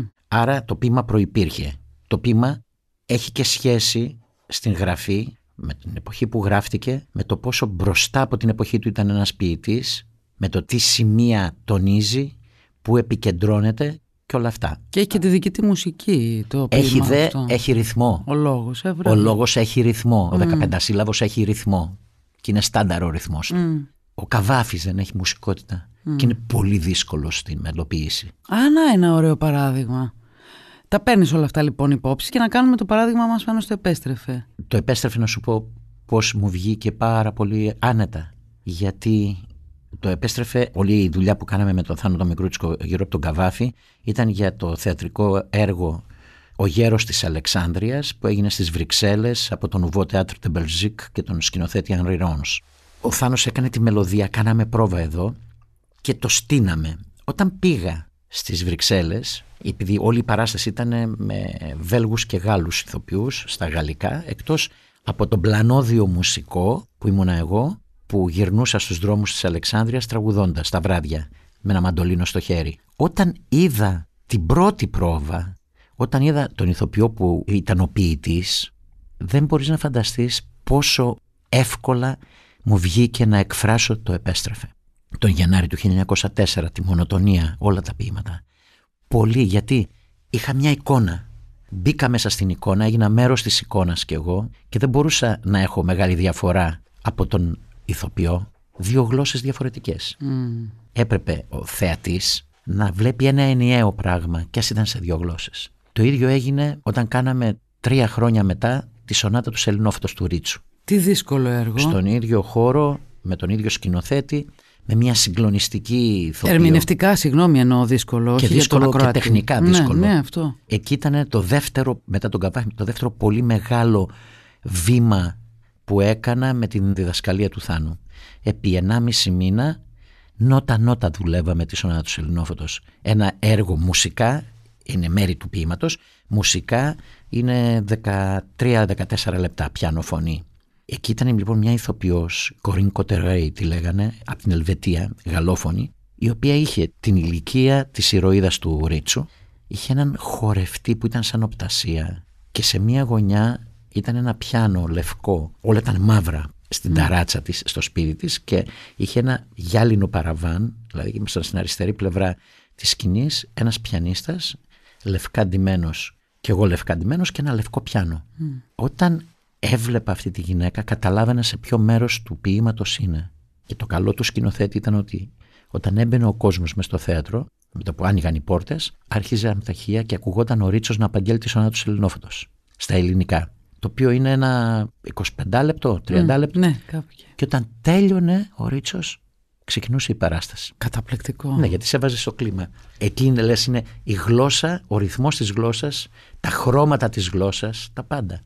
Άρα το ποίημα προϋπήρχε. Το ποίημα έχει και σχέση στην γραφή με την εποχή που γράφτηκε, με το πόσο μπροστά από την εποχή του ήταν ένας ποιητής, με το τι σημεία τονίζει, που επικεντρώνεται και όλα αυτά. Και έχει και τη δική τη μουσική το έχει ποίημα αυτό. Έχει ρυθμό. Ο λόγος, ο λόγος έχει ρυθμό. Ο 15σύλλαβος έχει ρυθμό. Και είναι στάνταρ ο ρυθμός. Ο Καβάφης δεν έχει μουσικότητα. Και είναι πολύ δύσκολο στην μελοποίηση. Να, ένα ωραίο παράδειγμα. Τα παίρνεις όλα αυτά λοιπόν υπόψη, και να κάνουμε το παράδειγμα μας πάνω στο Επέστρεφε. Το Επέστρεφε, να σου πω πώς μου βγήκε πάρα πολύ άνετα. Γιατί το Επέστρεφε, όλη η δουλειά που κάναμε με τον Θάνο τον Μικρούτσικο γύρω από τον Καβάφη ήταν για το θεατρικό έργο «Ο γέρος της Αλεξάνδρειας», που έγινε στις Βρυξέλλες από τον Nouveau Théâtre de Belgique και τον σκηνοθέτη Henri Rons. Ο Θάνος έκανε τη μελωδία, κάναμε πρόβα εδώ και το στείναμε. Όταν πήγα στις Βρυξέλλες, επειδή όλη η παράσταση ήταν με Βέλγους και Γάλλους ηθοποιούς στα γαλλικά, εκτός από τον πλανόδιο μουσικό που ήμουνα εγώ, που γυρνούσα στους δρόμους της Αλεξάνδρειας τραγουδώντας τα βράδια με ένα μαντολίνο στο χέρι. Όταν είδα την πρώτη πρόβα, όταν είδα τον ηθοποιό που ήταν ο ποιητής, δεν μπορείς να φανταστείς πόσο εύκολα μου βγήκε να εκφράσω το Επέστρεφε. Τον Γενάρη του 1904, τη μονοτονία, όλα τα ποίηματα. Πολύ, γιατί είχα μια εικόνα. Μπήκα μέσα στην εικόνα, έγινα μέρος της εικόνας κι εγώ, και δεν μπορούσα να έχω μεγάλη διαφορά από τον ηθοποιό. 2 γλώσσες διαφορετικές. Έπρεπε ο θεατής να βλέπει ένα ενιαίο πράγμα, κι ας ήταν σε 2 γλώσσες. Το ίδιο έγινε όταν κάναμε 3 χρόνια μετά τη σονάτα του Σελινόφωτος του Ρίτσου. Τι δύσκολο έργο. Στον ίδιο χώρο, με τον ίδιο σκηνοθέτη, με μια συγκλονιστική ηθοποιό. Ερμηνευτικά, συγγνώμη, εννοώ δύσκολο. Και δύσκολο και τεχνικά δύσκολο. Ναι, αυτό. Εκεί ήταν το δεύτερο, μετά τον Καβάφη, το δεύτερο πολύ μεγάλο βήμα που έκανα με την διδασκαλία του Θάνου. Επί 1,5 μήνα νότα δουλεύαμε τη Σονάτα του Σεληνόφωτος. Ένα έργο μουσικά, είναι μέρη του ποίηματος, μουσικά είναι 13-14 λεπτά πιάνο φωνή. Εκεί ήταν λοιπόν μια ηθοποιός, Κορίν Κοτερέι τη λέγανε, από την Ελβετία, γαλλόφωνη, η οποία είχε την ηλικία της ηρωίδας του Ρίτσου, είχε έναν χορευτή που ήταν σαν οπτασία και σε μια γωνιά ήταν ένα πιάνο λευκό, όλα ήταν μαύρα στην ταράτσα της, στο σπίτι της, και είχε ένα γυάλινο παραβάν, δηλαδή ήμασταν στην αριστερή πλευρά της σκηνής, ένας πιανίστας λευκά ντυμένος και εγώ λευκά ντυμένος και ένα λευκό πιάνο. Όταν έβλεπα αυτή τη γυναίκα καταλάβαινα σε ποιο μέρος του ποίηματος είναι. Και το καλό του σκηνοθέτη ήταν ότι όταν έμπαινε ο κόσμος μες στο θέατρο, με το που άνοιγαν οι πόρτες, άρχιζε αμταχεία και ακουγόταν ο Ρίτσος να απαγγέλει τη Σονάτα του Σεληνόφωτος στα ελληνικά. Το οποίο είναι ένα 25 λεπτό, 30 λεπτό. Ναι, κάπου. Και όταν τέλειωνε ο Ρίτσος, ξεκινούσε η παράσταση. Καταπληκτικό. Ναι, γιατί σε έβαζε στο κλίμα. Εκεί είναι, λες, είναι η γλώσσα, ο ρυθμός της γλώσσας, τα χρώματα της γλώσσας, τα πάντα.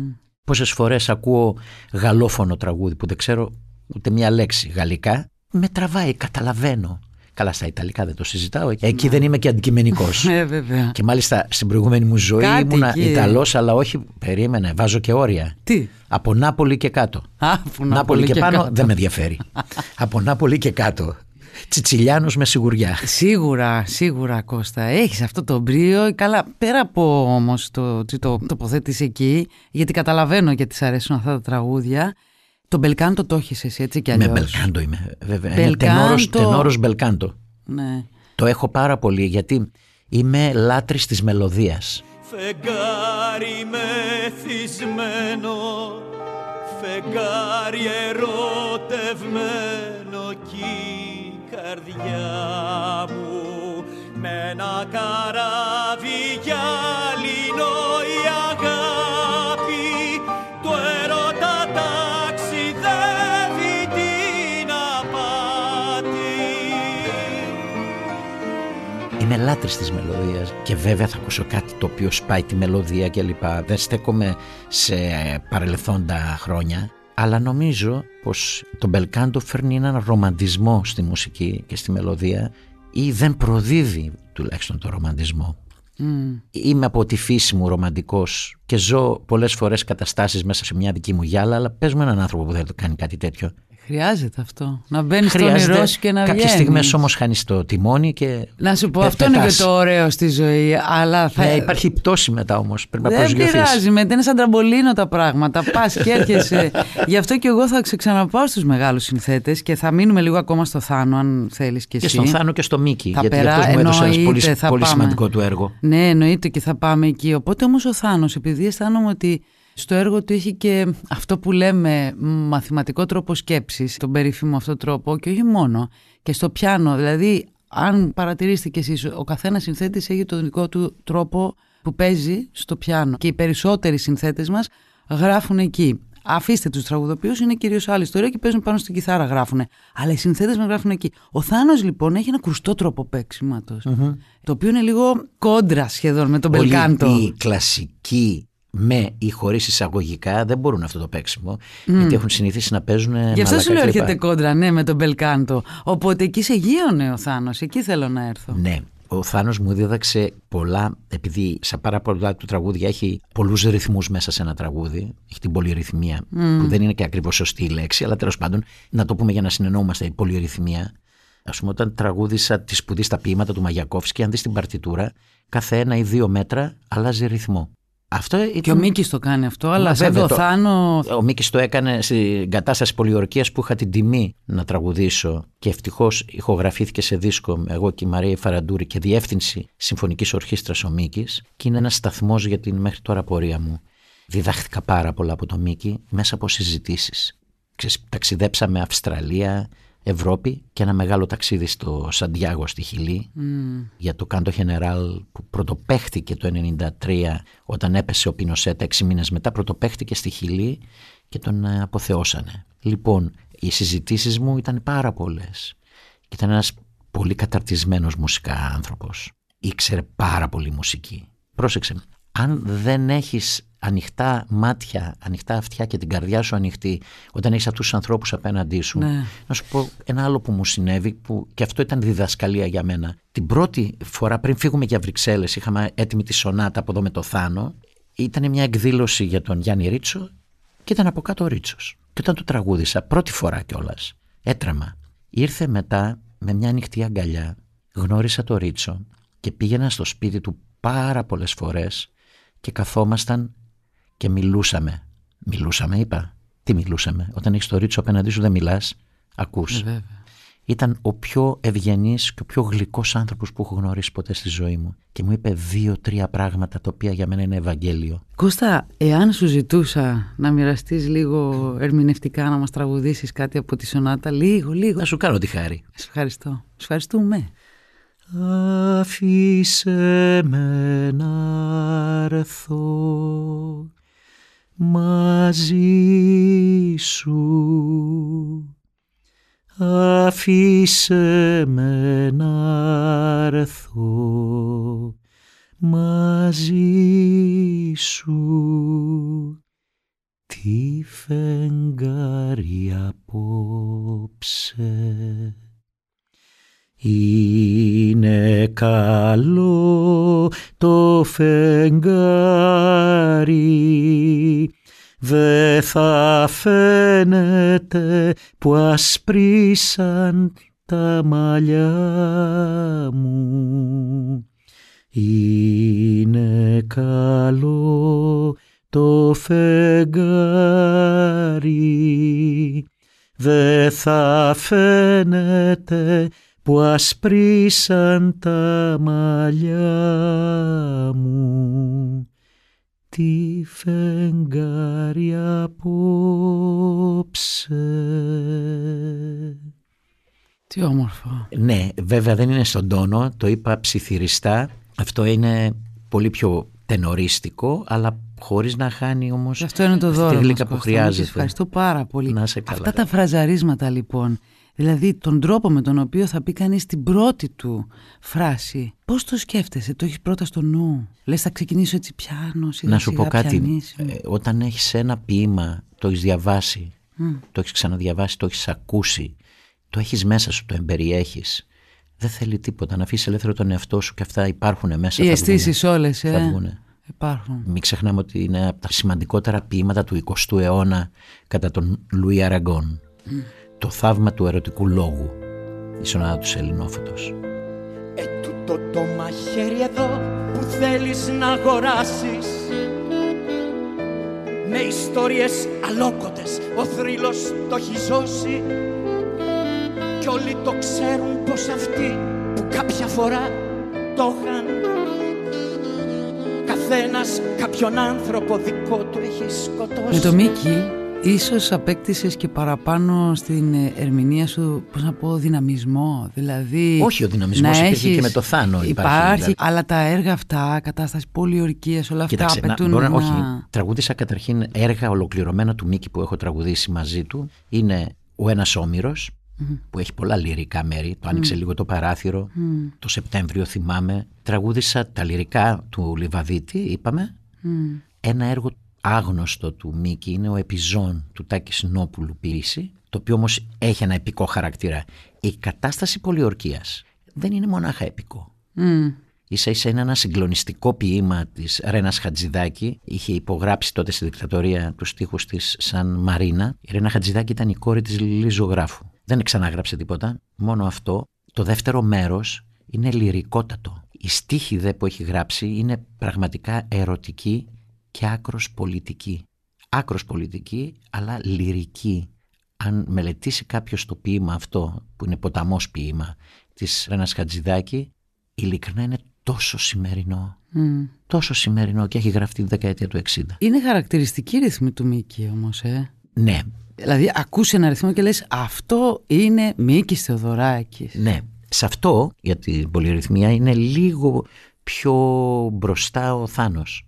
Πόσες φορές ακούω γαλλόφωνο τραγούδι που δεν ξέρω ούτε μια λέξη γαλλικά, με τραβάει, καταλαβαίνω. Καλά, στα Ιταλικά δεν το συζητάω. Εκεί δεν είμαι και αντικειμενικός. Βέβαια. Και μάλιστα στην προηγούμενη μου ζωή ήμουνα Ιταλός, αλλά όχι, περίμενε, βάζω και όρια. Τι? Από Νάπολη και κάτω. Νάπολη και πάνω δεν με ενδιαφέρει. Από Νάπολη και κάτω. Τσιτσιλιάνος με σιγουριά. Σίγουρα Κώστα. Έχεις αυτό το μπρίο. Καλά, πέρα από όμως το τοποθέτης εκεί, γιατί καταλαβαίνω γιατί σ' αρέσουν αυτά τα τραγούδια. Το μπελκάντο το έχεις εσύ, έτσι κι αλλιώς. Με μπελκάντο είμαι, βέβαια. Είναι τενόρος μπελκάντο. Ναι. Το έχω πάρα πολύ γιατί είμαι λάτρης της μελωδίας. Φεγγάρι μεθυσμένο, φεγγάρι ερωτευμένο κι η καρδιά μου με ένα καράβι γυάλινο η αγάπη το έρωτα ταξιδεύει την απάτη. Είμαι λάτρης της μελωδίας και βέβαια θα ακούσω κάτι το οποίο σπάει τη μελωδία κλπ. Δεν στέκομαι σε παρελθόντα χρόνια, αλλά νομίζω πως το μπελκάντο φέρνει έναν ρομαντισμό στη μουσική και στη μελωδία, ή δεν προδίδει τουλάχιστον το ρομαντισμό. Είμαι από τη φύση μου ρομαντικός και ζω πολλές φορές καταστάσεις μέσα σε μια δική μου γυάλα, αλλά πες μου έναν άνθρωπο που δεν το κάνει κάτι τέτοιο. Χρειάζεται αυτό. Να μπαίνει στο όνειρό σου και να βγαίνει. Κάποιες στιγμές όμως χάνεις το τιμόνι και. Να σου πω, αυτό είναι και το ωραίο στη ζωή. Αλλά θα. Ναι, υπάρχει πτώση μετά όμως. Πρέπει να προσγειωθείς. Δεν πειράζει, μετά είναι σαν τραμπολίνο τα πράγματα. Πας και έρχεσαι. Γι' αυτό και εγώ θα ξαναπάω στους μεγάλους συνθέτες και θα μείνουμε λίγο ακόμα στο Θάνο, αν θέλεις και εσύ. Και στον Θάνο και στο Μίκη. Θα γιατί αυτός μου έδωσε ένα πολύ σημαντικό του έργο. Ναι, εννοείται και θα πάμε εκεί. Οπότε όμως ο Θάνος, επειδή αισθάνομαι ότι στο έργο του έχει και αυτό που λέμε μαθηματικό τρόπο σκέψης, τον περίφημο αυτό τρόπο, και όχι μόνο, και στο πιάνο. Δηλαδή, αν παρατηρήσετε κι εσείς, ο καθένας συνθέτης έχει τον δικό του τρόπο που παίζει στο πιάνο. Και οι περισσότεροι συνθέτες μας γράφουν εκεί. Αφήστε τους τραγουδοποιούς, είναι κυρίως άλλη ιστορία και παίζουν πάνω στην κιθάρα, γράφουν. Αλλά οι συνθέτες μας γράφουν εκεί. Ο Θάνος λοιπόν έχει ένα κρουστό τρόπο παίξηματος, το οποίο είναι λίγο κόντρα σχεδόν με τον μπελκάντο. Οι κλασικοί με ή χωρίς εισαγωγικά δεν μπορούν αυτό το παίξιμο, γιατί έχουν συνηθίσει να παίζουν. Γι' αυτό σου λέω έρχεται κόντρα, ναι, με τον μπελκάντο. Οπότε εκεί σε γείωνε ο Θάνος, εκεί θέλω να έρθω. Ναι. Ο Θάνος μου δίδαξε πολλά, επειδή σε πάρα πολλά του τραγούδια έχει πολλούς ρυθμούς μέσα σε ένα τραγούδι. Έχει την πολυρυθμία, που δεν είναι και ακριβώς σωστή η λέξη, αλλά τέλος πάντων, να το πούμε για να συνεννοούμαστε, η πολυρυθμία. Ας πούμε, όταν τραγούδισα τη σπουδή στα ποίηματα του Μαγιακόφσκι, αν δεις την παρτιτούρα, κάθε 1 ή 2 μέτρα αλλάζει ρυθμό. Αυτό ήταν... Και ο Μίκης το κάνει αυτό, αλλά σαν το Θάνο. Ο Μίκης το έκανε στην κατάσταση πολιορκίας που είχα την τιμή να τραγουδήσω και ευτυχώς ηχογραφήθηκε σε δίσκο εγώ και η Μαρία Φαραντούρη και διεύθυνση Συμφωνικής Ορχήστρας ο Μίκης, και είναι ένας σταθμός για την μέχρι τώρα πορεία μου. Διδάχθηκα πάρα πολλά από τον Μίκη μέσα από συζητήσεις. Ταξιδέψαμε Αυστραλία, Ευρώπη και ένα μεγάλο ταξίδι στο Σαντιάγο στη Χιλή για το Κάντο Γενεράλ που πρωτοπαίχτηκε το 1993 όταν έπεσε ο Πινοσέτ 6 μήνες μετά, πρωτοπαίχτηκε στη Χιλή και τον αποθεώσανε. Λοιπόν, οι συζητήσεις μου ήταν πάρα πολλές. Και ήταν ένας πολύ καταρτισμένος μουσικά άνθρωπος. Ήξερε πάρα πολύ μουσική. Πρόσεξε, αν δεν έχεις ανοιχτά μάτια, ανοιχτά αυτιά και την καρδιά σου ανοιχτή, όταν έχεις αυτούς τους ανθρώπους απέναντί σου, ναι. Να σου πω ένα άλλο που μου συνέβη, που και αυτό ήταν διδασκαλία για μένα. Την πρώτη φορά πριν φύγουμε για Βρυξέλλες, είχαμε έτοιμη τη σονάτα από εδώ με το Θάνο. Ήταν μια εκδήλωση για τον Γιάννη Ρίτσο και ήταν από κάτω ο Ρίτσος. Και όταν του τραγούδισα, πρώτη φορά κιόλας, έτρεμα. Ήρθε μετά με μια ανοιχτή αγκαλιά, γνώρισα το Ρίτσο και πήγαινα στο σπίτι του πάρα πολλές φορές και καθόμασταν και μιλούσαμε. Μιλούσαμε, είπα. Τι μιλούσαμε? Όταν έχεις το Ρίτσο απέναντί σου δεν μιλάς, ακούς. Ήταν ο πιο ευγενής και ο πιο γλυκός άνθρωπος που έχω γνωρίσει ποτέ στη ζωή μου. Και μου είπε 2-3 πράγματα τα οποία για μένα είναι Ευαγγέλιο. Κώστα, εάν σου ζητούσα να μοιραστείς λίγο ερμηνευτικά, να μας τραγουδήσεις κάτι από τη σονάτα, λίγο. Θα σου κάνω τη χάρη. Σε ευχαριστώ. Σε ευχαριστούμε. Άφησε με να έρθω μαζί σου, άφησε με να έρθω μαζί σου, τι φεγγάρι απόψε. Είναι καλό το φεγγάρι, δε θα φαίνεται που ασπρίσαν τα μαλλιά μου. Είναι καλό το φεγγάρι, δε θα φαίνεται που ασπρίσαν τα μαλλιά μου, τι φεγγάρι απόψε. Τι όμορφο. Ναι, βέβαια δεν είναι στον τόνο, το είπα ψιθυριστά. Αυτό είναι πολύ πιο τενορίστικο, αλλά χωρίς να χάνει όμως αυτό είναι το δώρο τη γλύκα που χρειάζεται. Ευχαριστώ πάρα πολύ. Να σε καλά. Αυτά τα φραζαρίσματα λοιπόν, δηλαδή τον τρόπο με τον οποίο θα πει κανείς την πρώτη του φράση, πώς το σκέφτεσαι, το έχεις πρώτα στο νου? Λες θα ξεκινήσω έτσι πιάνω, σιγά να σου πω κάτι, πιανίσιμο. Όταν έχεις ένα ποίημα, το έχεις διαβάσει, το έχεις ξαναδιαβάσει, το έχεις ακούσει, το έχεις μέσα σου, το εμπεριέχεις, δεν θέλει τίποτα, να αφήσεις ελεύθερο τον εαυτό σου και αυτά υπάρχουν μέσα. Οι αισθήσεις όλες υπάρχουν. Μην ξεχνάμε ότι είναι από τα σημαντικότερα ποίηματα του 20ου αιώνα κατά τον Λουί Αραγκόν. Το θαύμα του ερωτικού λόγου, η σονάτα του Ελληνόφωτος. Τούτο το μαχαίρι εδώ που θέλεις να αγοράσεις, με ιστορίες αλόκοτες ο θρύλος το έχει ζώσει, κι όλοι το ξέρουν πως αυτοί που κάποια φορά το είχαν, καθένας κάποιον άνθρωπο δικό του έχει σκοτώσει. Με το Μίκη ίσως απέκτησες και παραπάνω στην ερμηνεία σου, πώς να πω, δυναμισμό. Δηλαδή, όχι, ο δυναμισμός υπήρχε και με το Θάνο. Υπάρχει δηλαδή. Αλλά τα έργα αυτά, κατάσταση πολιορκίας, όλα αυτά απαιτούν όχι, τραγούδισα καταρχήν έργα ολοκληρωμένα του Μίκη που έχω τραγουδήσει μαζί του. Είναι ο Ένας Όμηρος, που έχει πολλά λυρικά μέρη. Το άνοιξε λίγο το παράθυρο. Το Σεπτέμβριο θυμάμαι. Τραγούδισα τα λυρικά του Λιβαδίτη, είπαμε. Ένα έργο άγνωστο του Μίκη είναι ο Επιζών του Τάκη Συνόπουλου ποίηση, το οποίο όμως έχει ένα επικό χαρακτήρα. Η κατάσταση πολιορκίας δεν είναι μονάχα επικό. Ίσα ίσα είναι ένα συγκλονιστικό ποίημα της Ρένας Χατζηδάκη. Είχε υπογράψει τότε στη δικτατορία τους στίχους της σαν Μαρίνα. Η Ρένα Χατζηδάκη ήταν η κόρη της Λιλής Ζωγράφου. Δεν ξανάγραψε τίποτα, μόνο αυτό. Το δεύτερο μέρος είναι λυρικότατο. Η στίχη δε που έχει γράψει είναι πραγματικά ερωτική και άκρος πολιτική. Άκρος πολιτική, αλλά λυρική. Αν μελετήσει κάποιος το ποίημα αυτό, που είναι ποταμός ποίημα της Ρένας Χατζηδάκη, ειλικρινά είναι τόσο σημερινό. Τόσο σημερινό και έχει γραφτεί τη δεκαετία του 60. Είναι χαρακτηριστική ρυθμή του Μίκη όμως, Ναι. Δηλαδή ακούς ένα ρυθμό και λες αυτό είναι Μίκης Θεοδωράκης. Ναι. Σε αυτό, για την πολυρυθμία, είναι λίγο πιο μπροστά ο Θάνος.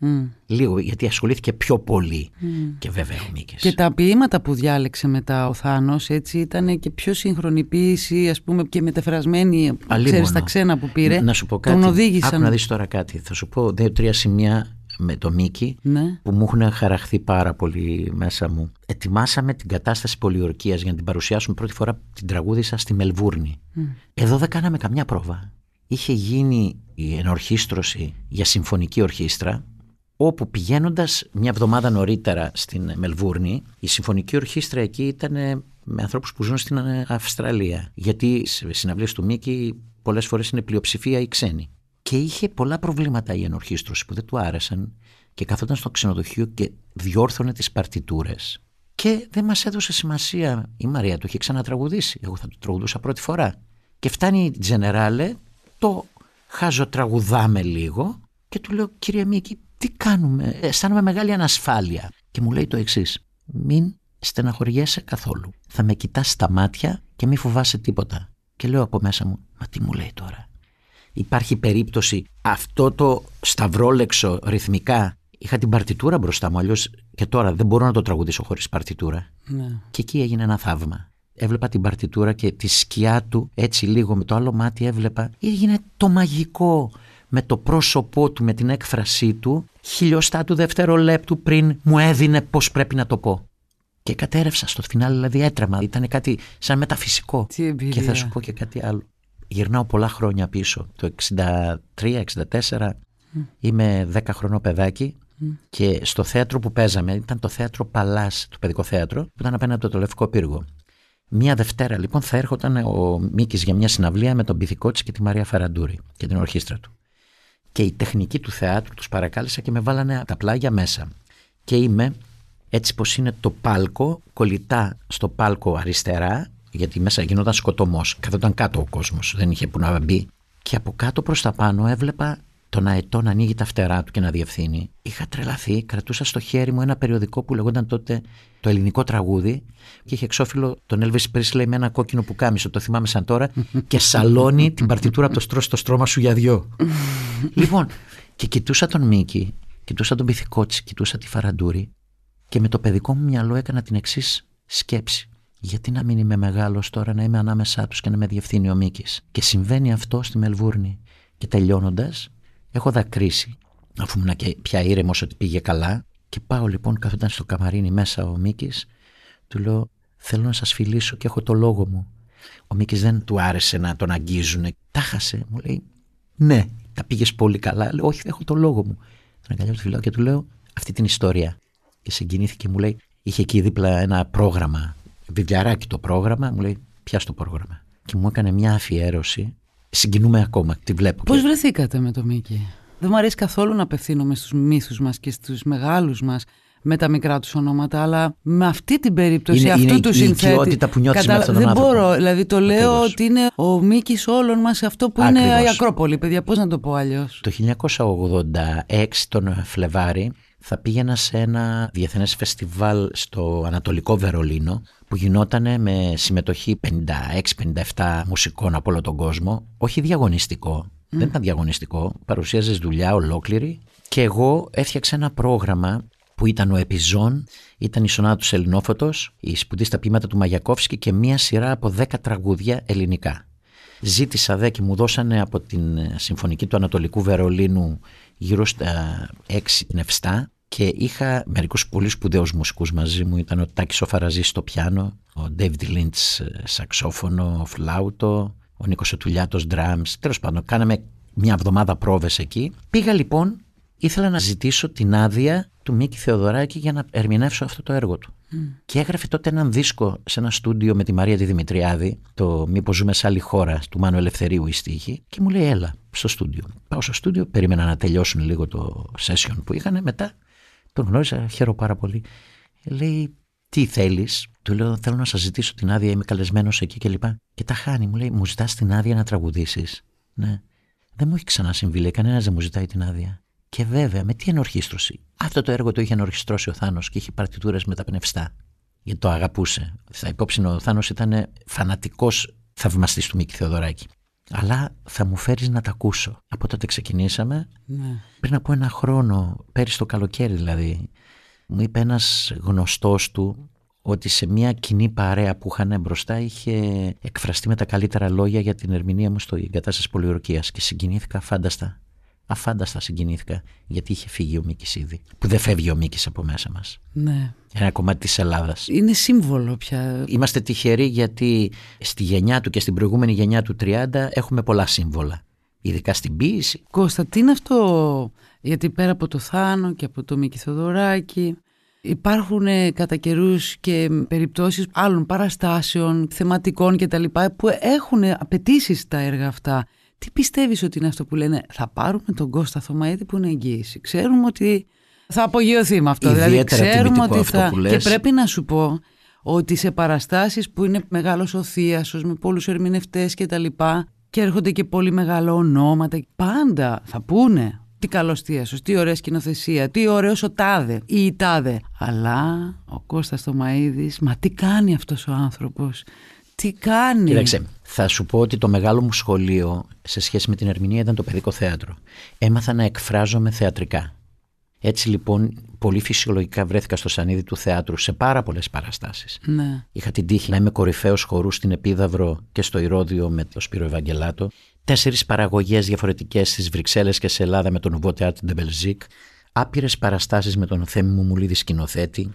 Λίγο, γιατί ασχολήθηκε πιο πολύ. Και βέβαια ο Μίκης. Και τα ποίηματα που διάλεξε μετά ο Θάνος, έτσι, ήταν και πιο σύγχρονη ποίηση, ας πούμε, και μεταφρασμένη, ξέρεις, τα ξένα που πήρε. Να σου πω κάτι. Τον οδήγησαν. Άκου να δεις τώρα κάτι. Θα σου πω 2-3 σημεία με το Μίκη, που μου έχουν χαραχθεί πάρα πολύ μέσα μου. Ετοιμάσαμε την κατάσταση πολιορκίας για να την παρουσιάσουμε πρώτη φορά, την τραγούδισα στη Μελβούρνη. Εδώ δεν κάναμε καμιά πρόβα. Είχε γίνει η ενορχήστρωση για συμφωνική ορχήστρα, όπου πηγαίνοντας μια εβδομάδα νωρίτερα στην Μελβούρνη, η συμφωνική ορχήστρα εκεί ήταν με ανθρώπους που ζουν στην Αυστραλία. Γιατί σε συναυλίες του Μίκη πολλές φορές είναι πλειοψηφία οι ξένοι. Και είχε πολλά προβλήματα η ενορχήστρωση που δεν του άρεσαν και καθόταν στο ξενοδοχείο και διόρθωνε τις παρτιτούρες. Και δεν μας έδωσε σημασία. Η Μαρία το είχε ξανατραγουδήσει. Εγώ θα το τραγουδούσα πρώτη φορά. Και φτάνει η Τζενεράλε, το χαζοτραγουδάμε λίγο και του λέω: κύριε Μίκη, τι κάνουμε? Αισθάνομαι μεγάλη ανασφάλεια. Και μου λέει το εξής: μην στεναχωριέσαι καθόλου. Θα με κοιτάς στα μάτια και μη φοβάσαι τίποτα. Και λέω από μέσα μου: μα τι μου λέει τώρα? Υπάρχει περίπτωση αυτό το σταυρόλεξο ρυθμικά? Είχα την παρτιτούρα μπροστά μου, αλλιώς και τώρα δεν μπορώ να το τραγουδήσω χωρίς παρτιτούρα. Ναι. Και εκεί έγινε ένα θαύμα. Έβλεπα την παρτιτούρα και τη σκιά του, έτσι λίγο με το άλλο μάτι έβλεπα. Έγινε το μαγικό με το πρόσωπό του, με την έκφρασή του, χιλιοστά του δευτερολέπτου πριν μου έδινε πώς πρέπει να το πω. Και κατέρευσα στο φινάλε, δηλαδή έτρεμα. Ήταν κάτι σαν μεταφυσικό. Και θα σου πω και κάτι άλλο. Γυρνάω πολλά χρόνια πίσω, το 63-64, είμαι 10 χρονό παιδάκι και στο θέατρο που παίζαμε, ήταν το θέατρο Παλάς, το παιδικό θέατρο, που ήταν απέναντι από το Λευκό Πύργο. Μια Δευτέρα λοιπόν θα έρχονταν ο Μίκης για μια συναυλία με τον Πυθικότσι και τη Μαρία Φαραντούρη και την ορχήστρα του. Και η τεχνική του θεάτρου τους παρακάλεσα και με βάλανε τα πλάγια μέσα. Και είμαι έτσι πως είναι το πάλκο, κολλητά στο πάλκο αριστερά, γιατί μέσα γινόταν σκοτωμός. Καθόταν κάτω ο κόσμος, δεν είχε που να μπει. Και από κάτω προς τα πάνω έβλεπα τον αετό να ανοίγει τα φτερά του και να διευθύνει. Είχα τρελαθεί, κρατούσα στο χέρι μου ένα περιοδικό που λεγόταν τότε Το Ελληνικό Τραγούδι και είχε εξώφυλλο τον Elvis Presley με ένα κόκκινο πουκάμισο, το θυμάμαι σαν τώρα, και σαλώνει την παρτιτούρα από το στρώσει το στρώμα σου για δυο. Λοιπόν, και κοιτούσα τον Μίκη, κοιτούσα τον Πυθικότσι, κοιτούσα τη Φαραντούρη και με το παιδικό μου μυαλό έκανα την εξής σκέψη. Γιατί να μην είμαι μεγάλος τώρα, να είμαι ανάμεσά τους και να με διευθύνει ο Μίκης? Και συμβαίνει αυτό στη Μελβούρνη. Και τελειώνοντας, έχω δακρύσει, αφού ήμουν και πια ήρεμος ότι πήγε καλά. Και πάω λοιπόν, καθόταν στο καμαρίνι μέσα ο Μίκης, του λέω: θέλω να σας φιλήσω και έχω το λόγο μου. Ο Μίκης δεν του άρεσε να τον αγγίζουνε. Τα χάσε, μου λέει: ναι, τα πήγες πολύ καλά. Λέω: όχι, έχω το λόγο μου. Τον αγκαλιάζω, του φιλάω και του λέω αυτή την ιστορία. Και συγκινήθηκε, μου λέει: είχε εκεί δίπλα ένα πρόγραμμα. Βιβλιαράκι το πρόγραμμα, μου λέει: πιάσ' το πρόγραμμα. Και μου έκανε μια αφιέρωση. Συγκινούμε ακόμα, τη βλέπω. Πώς βρεθήκατε με το Μίκη? Δεν μου αρέσει καθόλου να απευθύνομαι στους μύθους μας και στους μεγάλους μας με τα μικρά τους ονόματα, αλλά με αυτή την περίπτωση αυτού του συνθέτη. Είναι η οικειότητα που νιώθεις με αυτόν τον άνθρωπο. Δεν μπορώ, δηλαδή το λέω ακριβώς. Ότι είναι ο Μίκης όλων μας, αυτό που ακριβώς. Είναι η Ακρόπολη, παιδιά, πώς να το πω αλλιώς? Το 1986 τον Φλεβάρι θα πήγαινα σε ένα διεθνές φεστιβάλ στο Ανατολικό Βερολίνο που γινόταν με συμμετοχή 56-57 μουσικών από όλο τον κόσμο. Όχι διαγωνιστικό, δεν ήταν διαγωνιστικό, παρουσίαζες δουλειά ολόκληρη και εγώ έφτιαξα ένα πρόγραμμα που ήταν ο Επιζών, ήταν η Σονάτα του Σελινόφωτος, η Σπουδή στα ποίηματα του Μαγιακόφσκι και μία σειρά από 10 τραγούδια ελληνικά. Ζήτησα και μου δώσανε από την Συμφωνική του Ανατολικού Βερολίνου γύρω στα 6-7 και είχα μερικούς πολύ σπουδαίους μουσικούς μαζί μου. Ήταν ο Τάκης ο Φαραζής στο πιάνο, ο David Lynch σαξόφωνο, φλάουτο, ο Νίκος ο Τουλιάτος drums. Τέλος πάντων, κάναμε μια εβδομάδα πρόβες εκεί. Πήγα λοιπόν, ήθελα να ζητήσω την άδεια του Μίκη Θεοδωράκη για να ερμηνεύσω αυτό το έργο του. Και έγραφε τότε έναν δίσκο σε ένα στούντιο με τη Μαρία τη Δημητριάδη, το «Μήπως ζούμε σε άλλη χώρα» του Μάνου Ελευθερίου η στίχη, και μου λέει: έλα στο στούντιο. Πάω στο στούντιο, περίμενα να τελειώσουν λίγο το session που είχαν. Μετά τον γνώρισα, χαίρομαι πάρα πολύ. Λέει: τι θέλεις? Του λέω: θέλω να σας ζητήσω την άδεια, είμαι καλεσμένος εκεί κλπ. Και τα χάνει, μου λέει: μου ζητάς την άδεια να τραγουδήσεις? Ναι. Δεν μου έχει ξανασυμβεί, λέει, κανένας δεν μου ζητάει την άδεια. Και βέβαια, με τι ενορχήστρωση? Αυτό το έργο το είχε ενορχιστρώσει ο Θάνος και είχε παρτιτούρες με τα πνευστά. Γιατί το αγαπούσε. Στα υπόψη, ο Θάνος ήταν φανατικός θαυμαστής του Μίκη Θεοδωράκη. αλλά θα μου φέρεις να τα ακούσω. Από τότε ξεκινήσαμε. Πριν από 1 χρόνο, πέρυσι το καλοκαίρι δηλαδή, μου είπε ένας γνωστός του ότι σε μια κοινή παρέα που είχαν μπροστά είχε εκφραστεί με τα καλύτερα λόγια για την ερμηνεία μου στο Εγκατάσταση Πολιορκίας και συγκινήθηκα αφάνταστα συγκινήθηκα, γιατί είχε φύγει ο Μίκης ήδη, που δεν φεύγει ο Μίκης από μέσα μας. Ναι. Ένα κομμάτι της Ελλάδας. Είναι σύμβολο πια. Είμαστε τυχεροί γιατί στη γενιά του και στην προηγούμενη γενιά του 30 έχουμε πολλά σύμβολα, ειδικά στην ποίηση. Κώστα, τι είναι αυτό, γιατί πέρα από το Θάνο και από το Μίκη Θοδωράκη υπάρχουν κατά καιρούς και περιπτώσεις άλλων παραστάσεων, θεματικών κτλ. Που έχουν απαιτήσεις τα έργα αυτά. Τι πιστεύεις ότι είναι αυτό που λένε, θα πάρουμε τον Κώστα Θωμαίδη που είναι εγγύηση? Ξέρουμε ότι θα απογειωθεί με αυτό. Ιδιαίτερα δηλαδή ξέρουμε ότι θα... που λες. Και πρέπει να σου πω ότι σε παραστάσεις που είναι μεγάλος ο θίασος με πολλούς ερμηνευτές κτλ. Και έρχονται και πολύ μεγάλα ονόματα, πάντα θα πούνε τι καλός θίασος, τι ωραία σκηνοθεσία, τι ωραίος ο τάδε ή η τάδε. Αλλά ο Κώστας Θωμαίδης, μα τι κάνει αυτός ο άνθρωπος? Τι κάνει? Κοίταξε, θα σου πω ότι το μεγάλο μου σχολείο σε σχέση με την ερμηνεία ήταν το παιδικό θέατρο. Έμαθα να εκφράζομαι θεατρικά. Έτσι λοιπόν, πολύ φυσιολογικά βρέθηκα στο σανίδι του θεάτρου σε πάρα πολλές παραστάσεις. Ναι. Είχα την τύχη να είμαι κορυφαίος χορού στην Επίδαυρο και στο Ηρώδειο με τον Σπύρο Ευαγγελάτο. 4 παραγωγές διαφορετικές στις Βρυξέλλες και σε Ελλάδα με τον Nouveau Théâtre de Belgique. Άπειρες παραστάσεις με τον Θέμη Μουμουλίδη σκηνοθέτη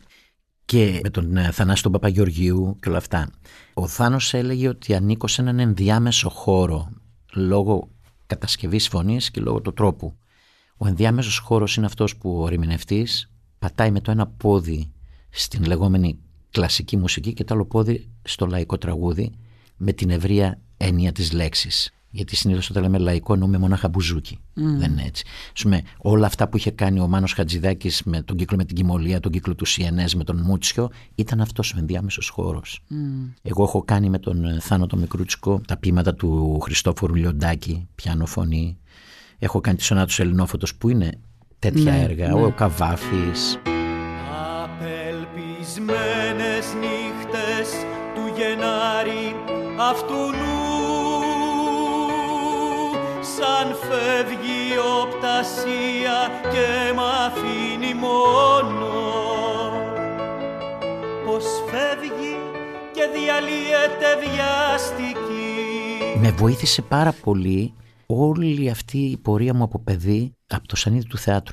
και με τον Θανάση τον Παπαγεωργίου και όλα αυτά. Ο Θάνος έλεγε ότι ανήκω σε έναν ενδιάμεσο χώρο λόγω κατασκευής φωνής και λόγω του τρόπου. Ο ενδιάμεσος χώρος είναι αυτός που ο ερμηνευτής πατάει με το ένα πόδι στην λεγόμενη κλασική μουσική και το άλλο πόδι στο λαϊκό τραγούδι με την ευρεία έννοια της λέξης. Γιατί συνήθως όταν λέμε λαϊκό εννοούμε μονάχα μπουζούκι. Δεν είναι έτσι. Πούμε, όλα αυτά που είχε κάνει ο Μάνος Χατζηδάκης με τον κύκλο με την Κυμολία, τον κύκλο του Σιενές με τον Μούτσιο, ήταν αυτός ο ενδιάμεσος χώρος. Εγώ έχω κάνει με τον Θάνο τον Μικρούτσικο τα ποίηματα του Χριστόφορου Λιοντάκη, πιάνο φωνή. Έχω κάνει τη Σονάτα του Ελληνόφωτος που είναι τέτοια έργα. Ο Καβάφης. Απελπισμένες νύχτες του Γενάρη αυτουνού, σαν φεύγει οπτασία και μ' αφήνει μόνο, πως φεύγει και διαλύεται βιαστική. Με βοήθησε πάρα πολύ όλη αυτή η πορεία μου από παιδί από το σανίδι του θεάτρου.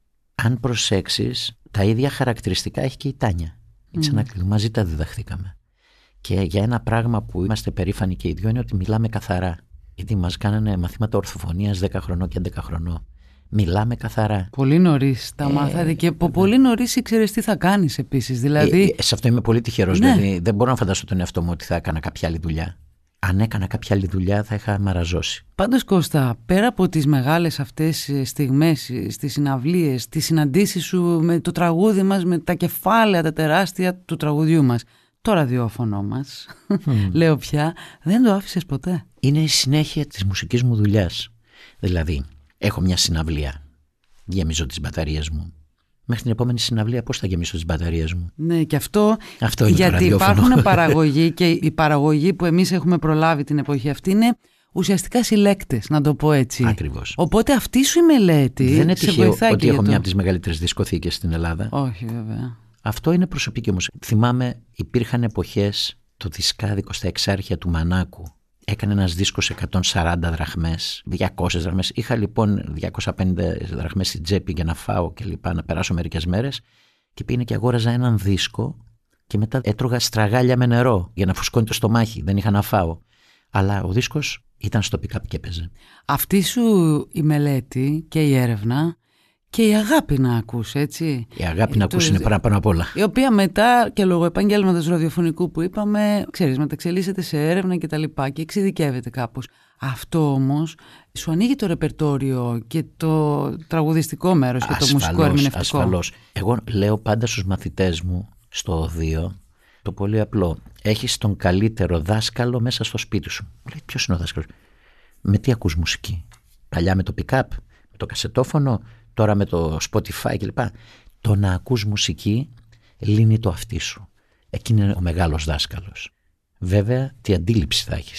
Αν προσέξεις, τα ίδια χαρακτηριστικά έχει και η Τάνια. Μαζί τα διδαχθήκαμε. Και για ένα πράγμα που είμαστε περήφανοι και οι δυο είναι ότι μιλάμε καθαρά. Γιατί μας κάνανε μαθήματα ορθοφωνίας 10 χρονών και 11 χρονών. Μιλάμε καθαρά. Πολύ νωρίς τα μάθατε και από πολύ νωρίς ήξερες τι θα κάνεις επίσης. Δηλαδή... σε αυτό είμαι πολύ τυχερός. Ναι. Δηλαδή, δεν μπορώ να φανταστώ τον εαυτό μου ότι θα έκανα κάποια άλλη δουλειά. Αν έκανα κάποια άλλη δουλειά θα είχα μαραζώσει. Πάντως Κώστα, πέρα από τις μεγάλες αυτές στιγμές, στις συναυλίες, τις συναντήσεις σου με το τραγούδι μας, με τα κεφάλαια τα τεράστια του τραγουδιού μας, το ραδιόφωνο μας, λέω πια, δεν το άφησες ποτέ. Είναι η συνέχεια της μουσικής μου δουλειάς. Δηλαδή, έχω μια συναυλία, γεμίζω τις μπαταρίες μου. Μέχρι την επόμενη συναυλία πώς θα γεμίσω τις μπαταρίες μου? Ναι, και αυτό είναι γιατί υπάρχουν παραγωγοί και η παραγωγή που εμείς έχουμε προλάβει την εποχή αυτή είναι ουσιαστικά συλλέκτες, να το πω έτσι. Ακριβώς. Οπότε αυτή σου η μελέτη δεν είναι τυχαίο ότι έχω το... μια από τις μεγαλύτερες δισκοθήκες στην Ελλάδα. Όχι βέβαια. Αυτό είναι προσωπική όμως. Θυμάμαι, υπήρχαν εποχές το δισκάδικο στα Εξάρχεια του Μανάκου. Έκανε ένας δίσκος 140 δραχμές, 200 δραχμές. Είχα λοιπόν 250 δραχμές στην τσέπη για να φάω και λοιπά, να περάσω μερικές μέρες. Και πήγαινε και αγόραζα έναν δίσκο και μετά έτρωγα στραγάλια με νερό για να φουσκώνει το στομάχι. Δεν είχα να φάω. Αλλά ο δίσκος ήταν στο pick-up και έπαιζε. Αυτή σου η μελέτη και η έρευνα και η αγάπη να ακούς, έτσι. Η αγάπη να ακούς είναι παραπάνω απ' όλα. Η οποία μετά και λόγω επαγγέλματος ραδιοφωνικού που είπαμε, ξέρεις, μεταξελίσσεται σε έρευνα και τα λοιπά και εξειδικεύεται κάπως. Αυτό όμως σου ανοίγει το ρεπερτόριο και το τραγουδιστικό μέρος και το μουσικό ερμηνευτικό. Ασφαλώς. Εγώ λέω πάντα στους μαθητές μου στο οδείο το πολύ απλό. Έχεις τον καλύτερο δάσκαλο μέσα στο σπίτι σου. Μου λέει, ποιος είναι ο δάσκαλος? Με τι ακούς μουσική? Παλιά με το pick-up, με το κασετόφωνο, τώρα με το Spotify κλπ. Το να ακούς μουσική λύνει το αυτί σου. Εκεί είναι ο μεγάλος δάσκαλος. Βέβαια, τι αντίληψη θα έχεις.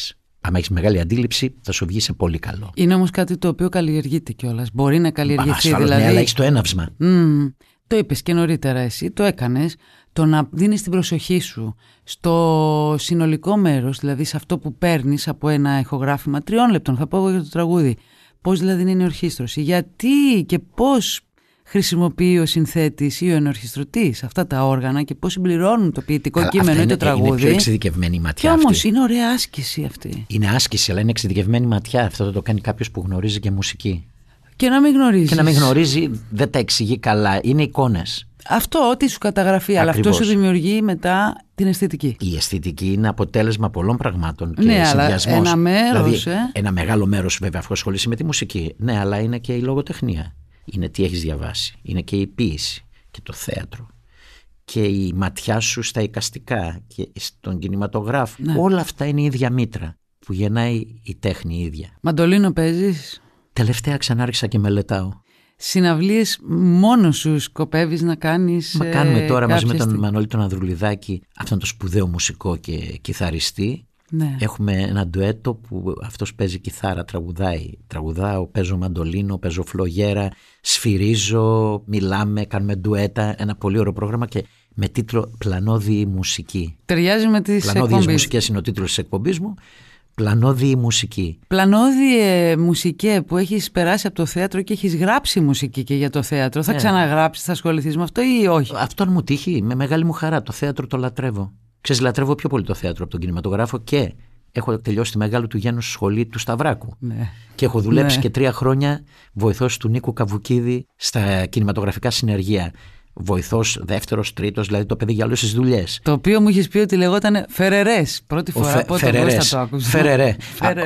άμα έχεις μεγάλη αντίληψη, θα σου βγει σε πολύ καλό. Είναι όμως κάτι το οποίο καλλιεργείται κιόλας. Μπορεί να καλλιεργηθεί. Ασφαλώς, δηλαδή. Ναι, αλλά έχεις το έναυσμα. Το είπες και νωρίτερα εσύ, το έκανες. Το να δίνεις την προσοχή σου στο συνολικό μέρος, δηλαδή σε αυτό που παίρνεις από ένα ηχογράφημα 3 λεπτών, θα πω εγώ για το τραγούδι. Πώς δηλαδή είναι η ορχήστρωση, γιατί και πώς χρησιμοποιεί ο συνθέτης ή ο ενορχιστρωτής αυτά τα όργανα και πώς συμπληρώνουν το ποιητικό κείμενο ή το τραγούδι. Είναι πιο εξειδικευμένη η ματιά. Και όμως είναι ωραία άσκηση αυτή. Είναι άσκηση, αλλά είναι εξειδικευμένη ματιά. Αυτό το κάνει κάποιος που γνωρίζει και μουσική. Και να μην γνωρίζει. Και να μην γνωρίζει, δεν τα εξηγεί καλά. Είναι εικόνες. Αυτό ό,τι σου καταγραφεί, αλλά αυτό σου δημιουργεί μετά την αισθητική. Η αισθητική είναι αποτέλεσμα πολλών πραγμάτων και ναι, συνδυασμός. Αλλά ένα μέρος. Δηλαδή, ένα μεγάλο μέρος βέβαια αφού ασχολείσαι με τη μουσική. Ναι, αλλά είναι και η λογοτεχνία. Είναι τι έχεις διαβάσει. Είναι και η ποίηση και το θέατρο. Και η ματιά σου στα εικαστικά και στον κινηματογράφο. Ναι. Όλα αυτά είναι η ίδια μήτρα που γεννάει η τέχνη η ίδια. Μαντολίνο παίζεις? Τελευταία ξανάρχισα και μελετάω. Συναυλίες μόνος σου σκοπεύεις να κάνεις? Μα κάνουμε τώρα μαζί με τον Μανώλη τον Ανδρουλιδάκη, αυτόν τον σπουδαίο μουσικό και κιθαριστή. Ναι. Έχουμε ένα ντουέτο που αυτός παίζει κιθάρα, τραγουδάω, παίζω μαντολίνο, παίζω φλογέρα, σφυρίζω, μιλάμε, κάνουμε ντουέτα. Ένα πολύ ωραίο πρόγραμμα και με τίτλο «Πλανόδιη μουσική». Ταιριάζει με τις εκπομπές. «Πλανόδιες μουσικές» είναι ο τίτλος της εκπομπής μου. Πλανόδιη μουσική. Πλανόδιε μουσικέ που έχεις περάσει από το θέατρο και έχεις γράψει μουσική και για το θέατρο. Θα ξαναγράψεις, θα ασχοληθείς με αυτό ή όχι? Αυτόν μου τύχει, με μεγάλη μου χαρά. Το θέατρο το λατρεύω. Ξέρεις, λατρεύω πιο πολύ το θέατρο από τον κινηματογράφο και έχω τελειώσει τη μεγάλη του Γένου σχολή του Σταυράκου. Ναι. Και έχω δουλέψει και 3 χρόνια βοηθός του Νίκου Καβουκίδη στα κινηματογραφικά συνεργεία. Βοηθός, δεύτερος, τρίτος, δηλαδή το παιδί για όλες τις δουλειές. Το οποίο μου είχες πει ότι λεγόταν Φερερές. Πρώτη φορά από τον Κώστα το άκουσα. Φερερέ.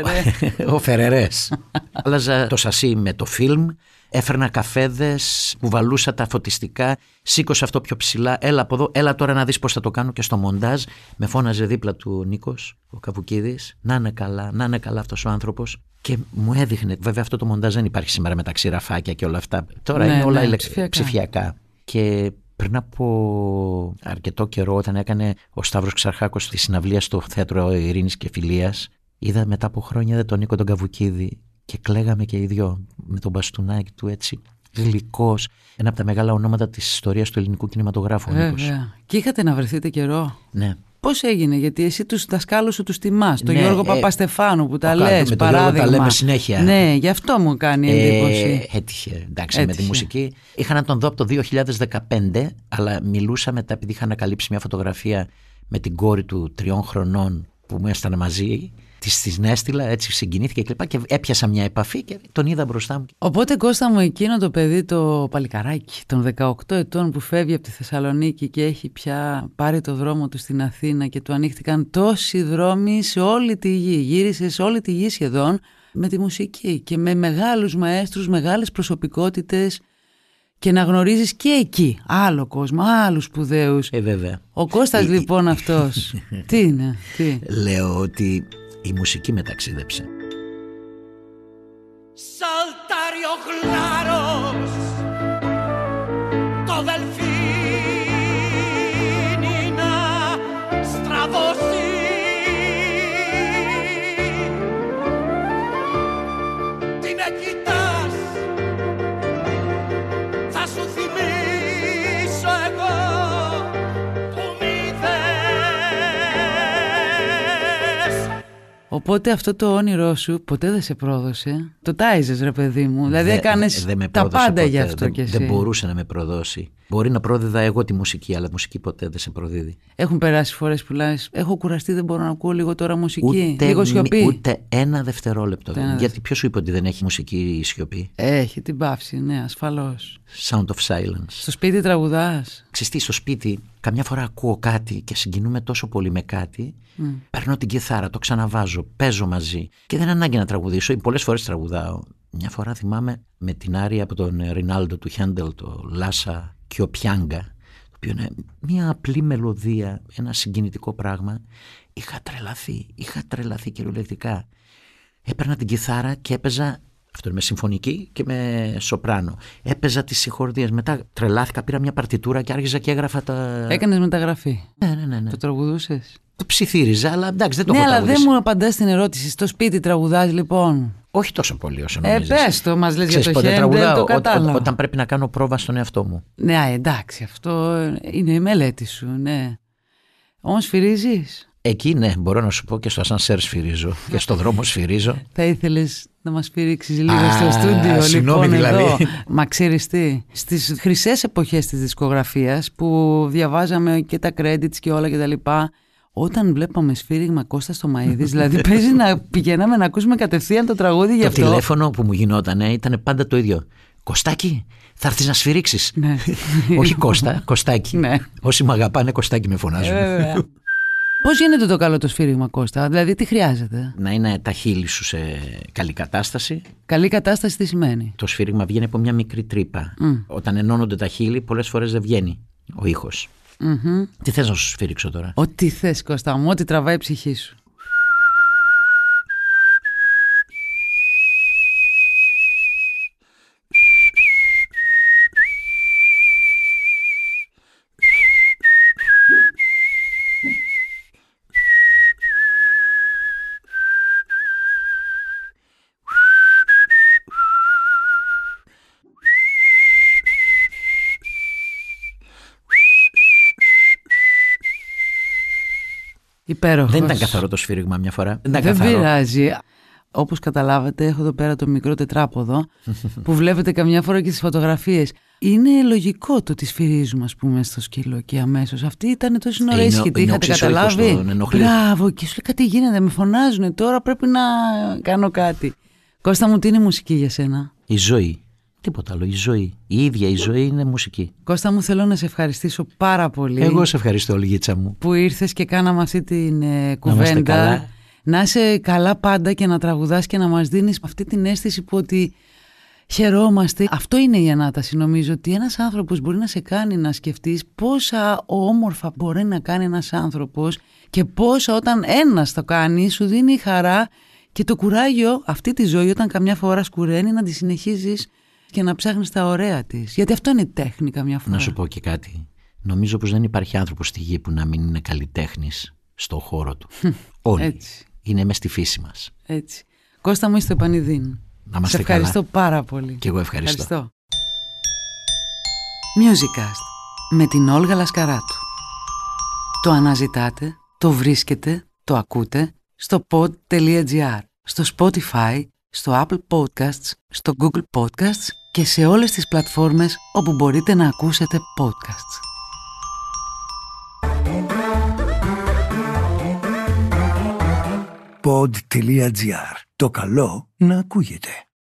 Ο Φερερές. Άλλαζα το σασί με το φιλμ, έφερνα καφέδες, κουβαλούσα τα φωτιστικά, σήκωσα αυτό πιο ψηλά, έλα από εδώ, έλα τώρα να δεις πώς θα το κάνω και στο μοντάζ. Με φώναζε δίπλα του Νίκος, ο Καβουκίδης, να είναι καλά αυτός ο άνθρωπος. Και μου έδειχνε, βέβαια αυτό το μοντάζ δεν υπάρχει σήμερα με τα ξηραφάκια και όλα αυτά. Τώρα είναι όλα ψηφιακά. Και πριν από αρκετό καιρό, όταν έκανε ο Σταύρος Ξαρχάκος τη συναυλία στο Θέατρο Ειρήνης και Φιλίας, είδα μετά από χρόνια τον Νίκο τον Καβουκίδη και κλαίγαμε και οι δυο με τον μπαστούνάκι του έτσι γλυκός. Ένα από τα μεγάλα ονόματα της ιστορίας του ελληνικού κινηματογράφου. Και είχατε να βρεθείτε καιρό. Ναι. Πώς έγινε, γιατί εσύ τους δασκάλους σου τους τιμάς, τον Γιώργο Παπαστεφάνου που τα λες, παράδειγμα. Τα λέμε συνέχεια. Ναι, γι' αυτό μου κάνει εντύπωση. Έτυχε, εντάξει, με τη μουσική. Είχα να τον δω από το 2015, αλλά μιλούσα μετά επειδή είχα ανακαλύψει μια φωτογραφία με την κόρη του 3 χρονών που μου έστανε μαζί. Της έστειλα, έτσι συγκινήθηκε και έπιασα μια επαφή και τον είδα μπροστά μου. Οπότε Κώστα μου, εκείνο το παιδί, το παλικαράκι των 18 ετών που φεύγει από τη Θεσσαλονίκη και έχει πια πάρει το δρόμο του στην Αθήνα και του ανοίχτηκαν τόσοι δρόμοι σε όλη τη γη, γύρισε σε όλη τη γη σχεδόν με τη μουσική και με μεγάλους μαέστρους, μεγάλες προσωπικότητες και να γνωρίζεις και εκεί άλλο κόσμο, άλλους σπουδαίους. Βέβαια. Ο Κώστας λοιπόν αυτός, τι είναι, τι? Λέω ότι η μουσική με ταξίδεψε. Σαλτάρει ο γλάρος, το δελφίνι να στραβώσει. Τι με κοιτάς, θα σου θυμίσω εγώ που μη δες. Οπότε αυτό το όνειρό σου ποτέ δεν σε πρόδωσε. Το τάιζες ρε παιδί μου. Δηλαδή έκανες τα πάντα γι' αυτό κι εσύ. Δεν μπορούσε να με προδώσει. Μπορεί να πρόδιδα εγώ τη μουσική, αλλά η μουσική ποτέ δεν σε προδίδει. Έχουν περάσει φορές που λες, έχω κουραστεί, δεν μπορώ να ακούω λίγο τώρα μουσική. Λίγο σιωπή. Ούτε ένα δευτερόλεπτο. Γιατί ποιος σου είπε ότι δεν έχει μουσική η σιωπή? Έχει την παύση, ναι, ασφαλώς. Sound of silence. Στο σπίτι τραγουδάς? Ξεστή, στο σπίτι καμιά φορά ακούω κάτι και συγκινούμε τόσο πολύ με κάτι. Παίρνω την κιθάρα, το ξαναβάζω, παίζω μαζί. Και δεν είναι ανάγκη να τραγουδήσω. Πολλές φορές τραγουδάω. Μια φορά θυμάμαι με την άρια από τον Ρινάλντο του Χέντελ, το Λάσα και ο Πιάγκα, το οποίο είναι μια απλή μελωδία, ένα συγκινητικό πράγμα. Είχα τρελαθεί κυριολεκτικά. Έπαιρνα την κιθάρα και έπαιζα. Αυτό είναι με συμφωνική και με σοπράνο. Έπαιζα τις συγχορδίες. Μετά τρελάθηκα, πήρα μια παρτιτούρα και άρχιζα και έγραφα τα. Έκανες μεταγραφή? Ναι. Το τραγουδούσες? Το ψιθύριζα, αλλά εντάξει, δεν το έχω Ναι, αλλά τραγουδήσει. δεν μου απαντάς την ερώτηση. Στο σπίτι τραγουδάς λοιπόν? Όχι τόσο πολύ όσο νομίζεις. Πες το, μας λες για το πότε Händel, τραγουδάω? το κατάλαβα. Όταν πρέπει να κάνω πρόβα στον εαυτό μου. Ναι, εντάξει, αυτό είναι η μελέτη σου, ναι. Όμως σφυρίζεις? Εκεί ναι, μπορώ να σου πω, και στο ασανσέρ σφυρίζω και στο δρόμο σφυρίζω. Θα ήθελες να μας σφυρίξεις λίγο στο στούντιο, συγγνώμη, λοιπόν, δηλαδή. εδώ. Μα ξέρεις τι, στις χρυσές εποχές της δισκογραφίας που διαβάζαμε και τα credits και όλα και τα λοιπά, όταν βλέπαμε σφύριγμα Κώστα Στομαΐδης, δηλαδή παίζει να πηγαίναμε να ακούσουμε κατευθείαν το τραγούδι γι' αυτό. Το τηλέφωνο που μου γινόταν ήταν πάντα το ίδιο. Κωστάκι, θα έρθεις να σφυρίξεις. Ναι. Όχι Κώστα, Κωστάκι. Ναι. Όσοι με αγαπάνε, Κωστάκι με φωνάζουν. Πώς γίνεται το καλό το σφύριγμα, Κώστα? Δηλαδή τι χρειάζεται? Να είναι τα χείλη σου σε καλή κατάσταση. Καλή κατάσταση τι σημαίνει? Το σφύριγμα βγαίνει από μια μικρή τρύπα. Όταν ενώνονται τα χείλη, πολλές φορές δεν βγαίνει ο ήχος. Τι θες να σου σφυρίξω τώρα? Ό,τι θες, Κώστα μου, ό,τι τραβάει η ψυχή σου. Υπέροχος. Δεν ήταν καθαρό το σφύριγμα μια φορά. Δεν πειράζει. Όπως καταλάβατε, έχω εδώ πέρα το μικρό τετράποδο που βλέπετε καμιά φορά και στις φωτογραφίες. Είναι λογικό το ότι σφυρίζουμε, ας πούμε, στο σκύλο και αμέσως. Αυτή ήταν τόσο ώρα ήσυχη. Είχατε καταλάβει? Μπράβο, και σου λέει κάτι γίνεται, με φωνάζουν τώρα, πρέπει να κάνω κάτι. Κώστα μου, τι είναι μουσική για σένα? Η ζωή. Τίποτα άλλο. Η ζωή. Η ίδια η ζωή είναι μουσική. Κώστα μου, θέλω να σε ευχαριστήσω πάρα πολύ. Εγώ σε ευχαριστώ, Λιγίτσα μου. Που ήρθες και κάναμε αυτή την κουβέντα. Να είσαι καλά πάντα και να τραγουδάς και να μας δίνεις αυτή την αίσθηση που ότι χαιρόμαστε. Αυτό είναι η ανάταση, νομίζω, ότι ένας άνθρωπος μπορεί να σε κάνει να σκεφτείς πόσα όμορφα μπορεί να κάνει ένας άνθρωπος και πόσα όταν ένας το κάνει σου δίνει χαρά και το κουράγιο αυτή τη ζωή όταν καμιά φορά σκουραίνει να τη συνεχίζεις και να ψάχνεις τα ωραία της. Γιατί αυτό είναι τέχνη καμιά φορά. Να σου πω και κάτι. Νομίζω πως δεν υπάρχει άνθρωπος στη γη που να μην είναι καλλιτέχνης στο χώρο του. Όλοι. Έτσι. Είναι μες στη φύση μας. Έτσι. Κώστα μου, είστε επανειδήν. Σε ευχαριστώ πάρα πολύ. Και εγώ ευχαριστώ. Musicast με την Όλγα Λασκαράτου. Το αναζητάτε, το βρίσκετε, το ακούτε στο pod.gr, στο Spotify, στο Apple Podcasts, στο Google Podcasts και σε όλες τις πλατφόρμες όπου μπορείτε να ακούσετε podcasts. Pod.gr. Το καλό να ακούγεται.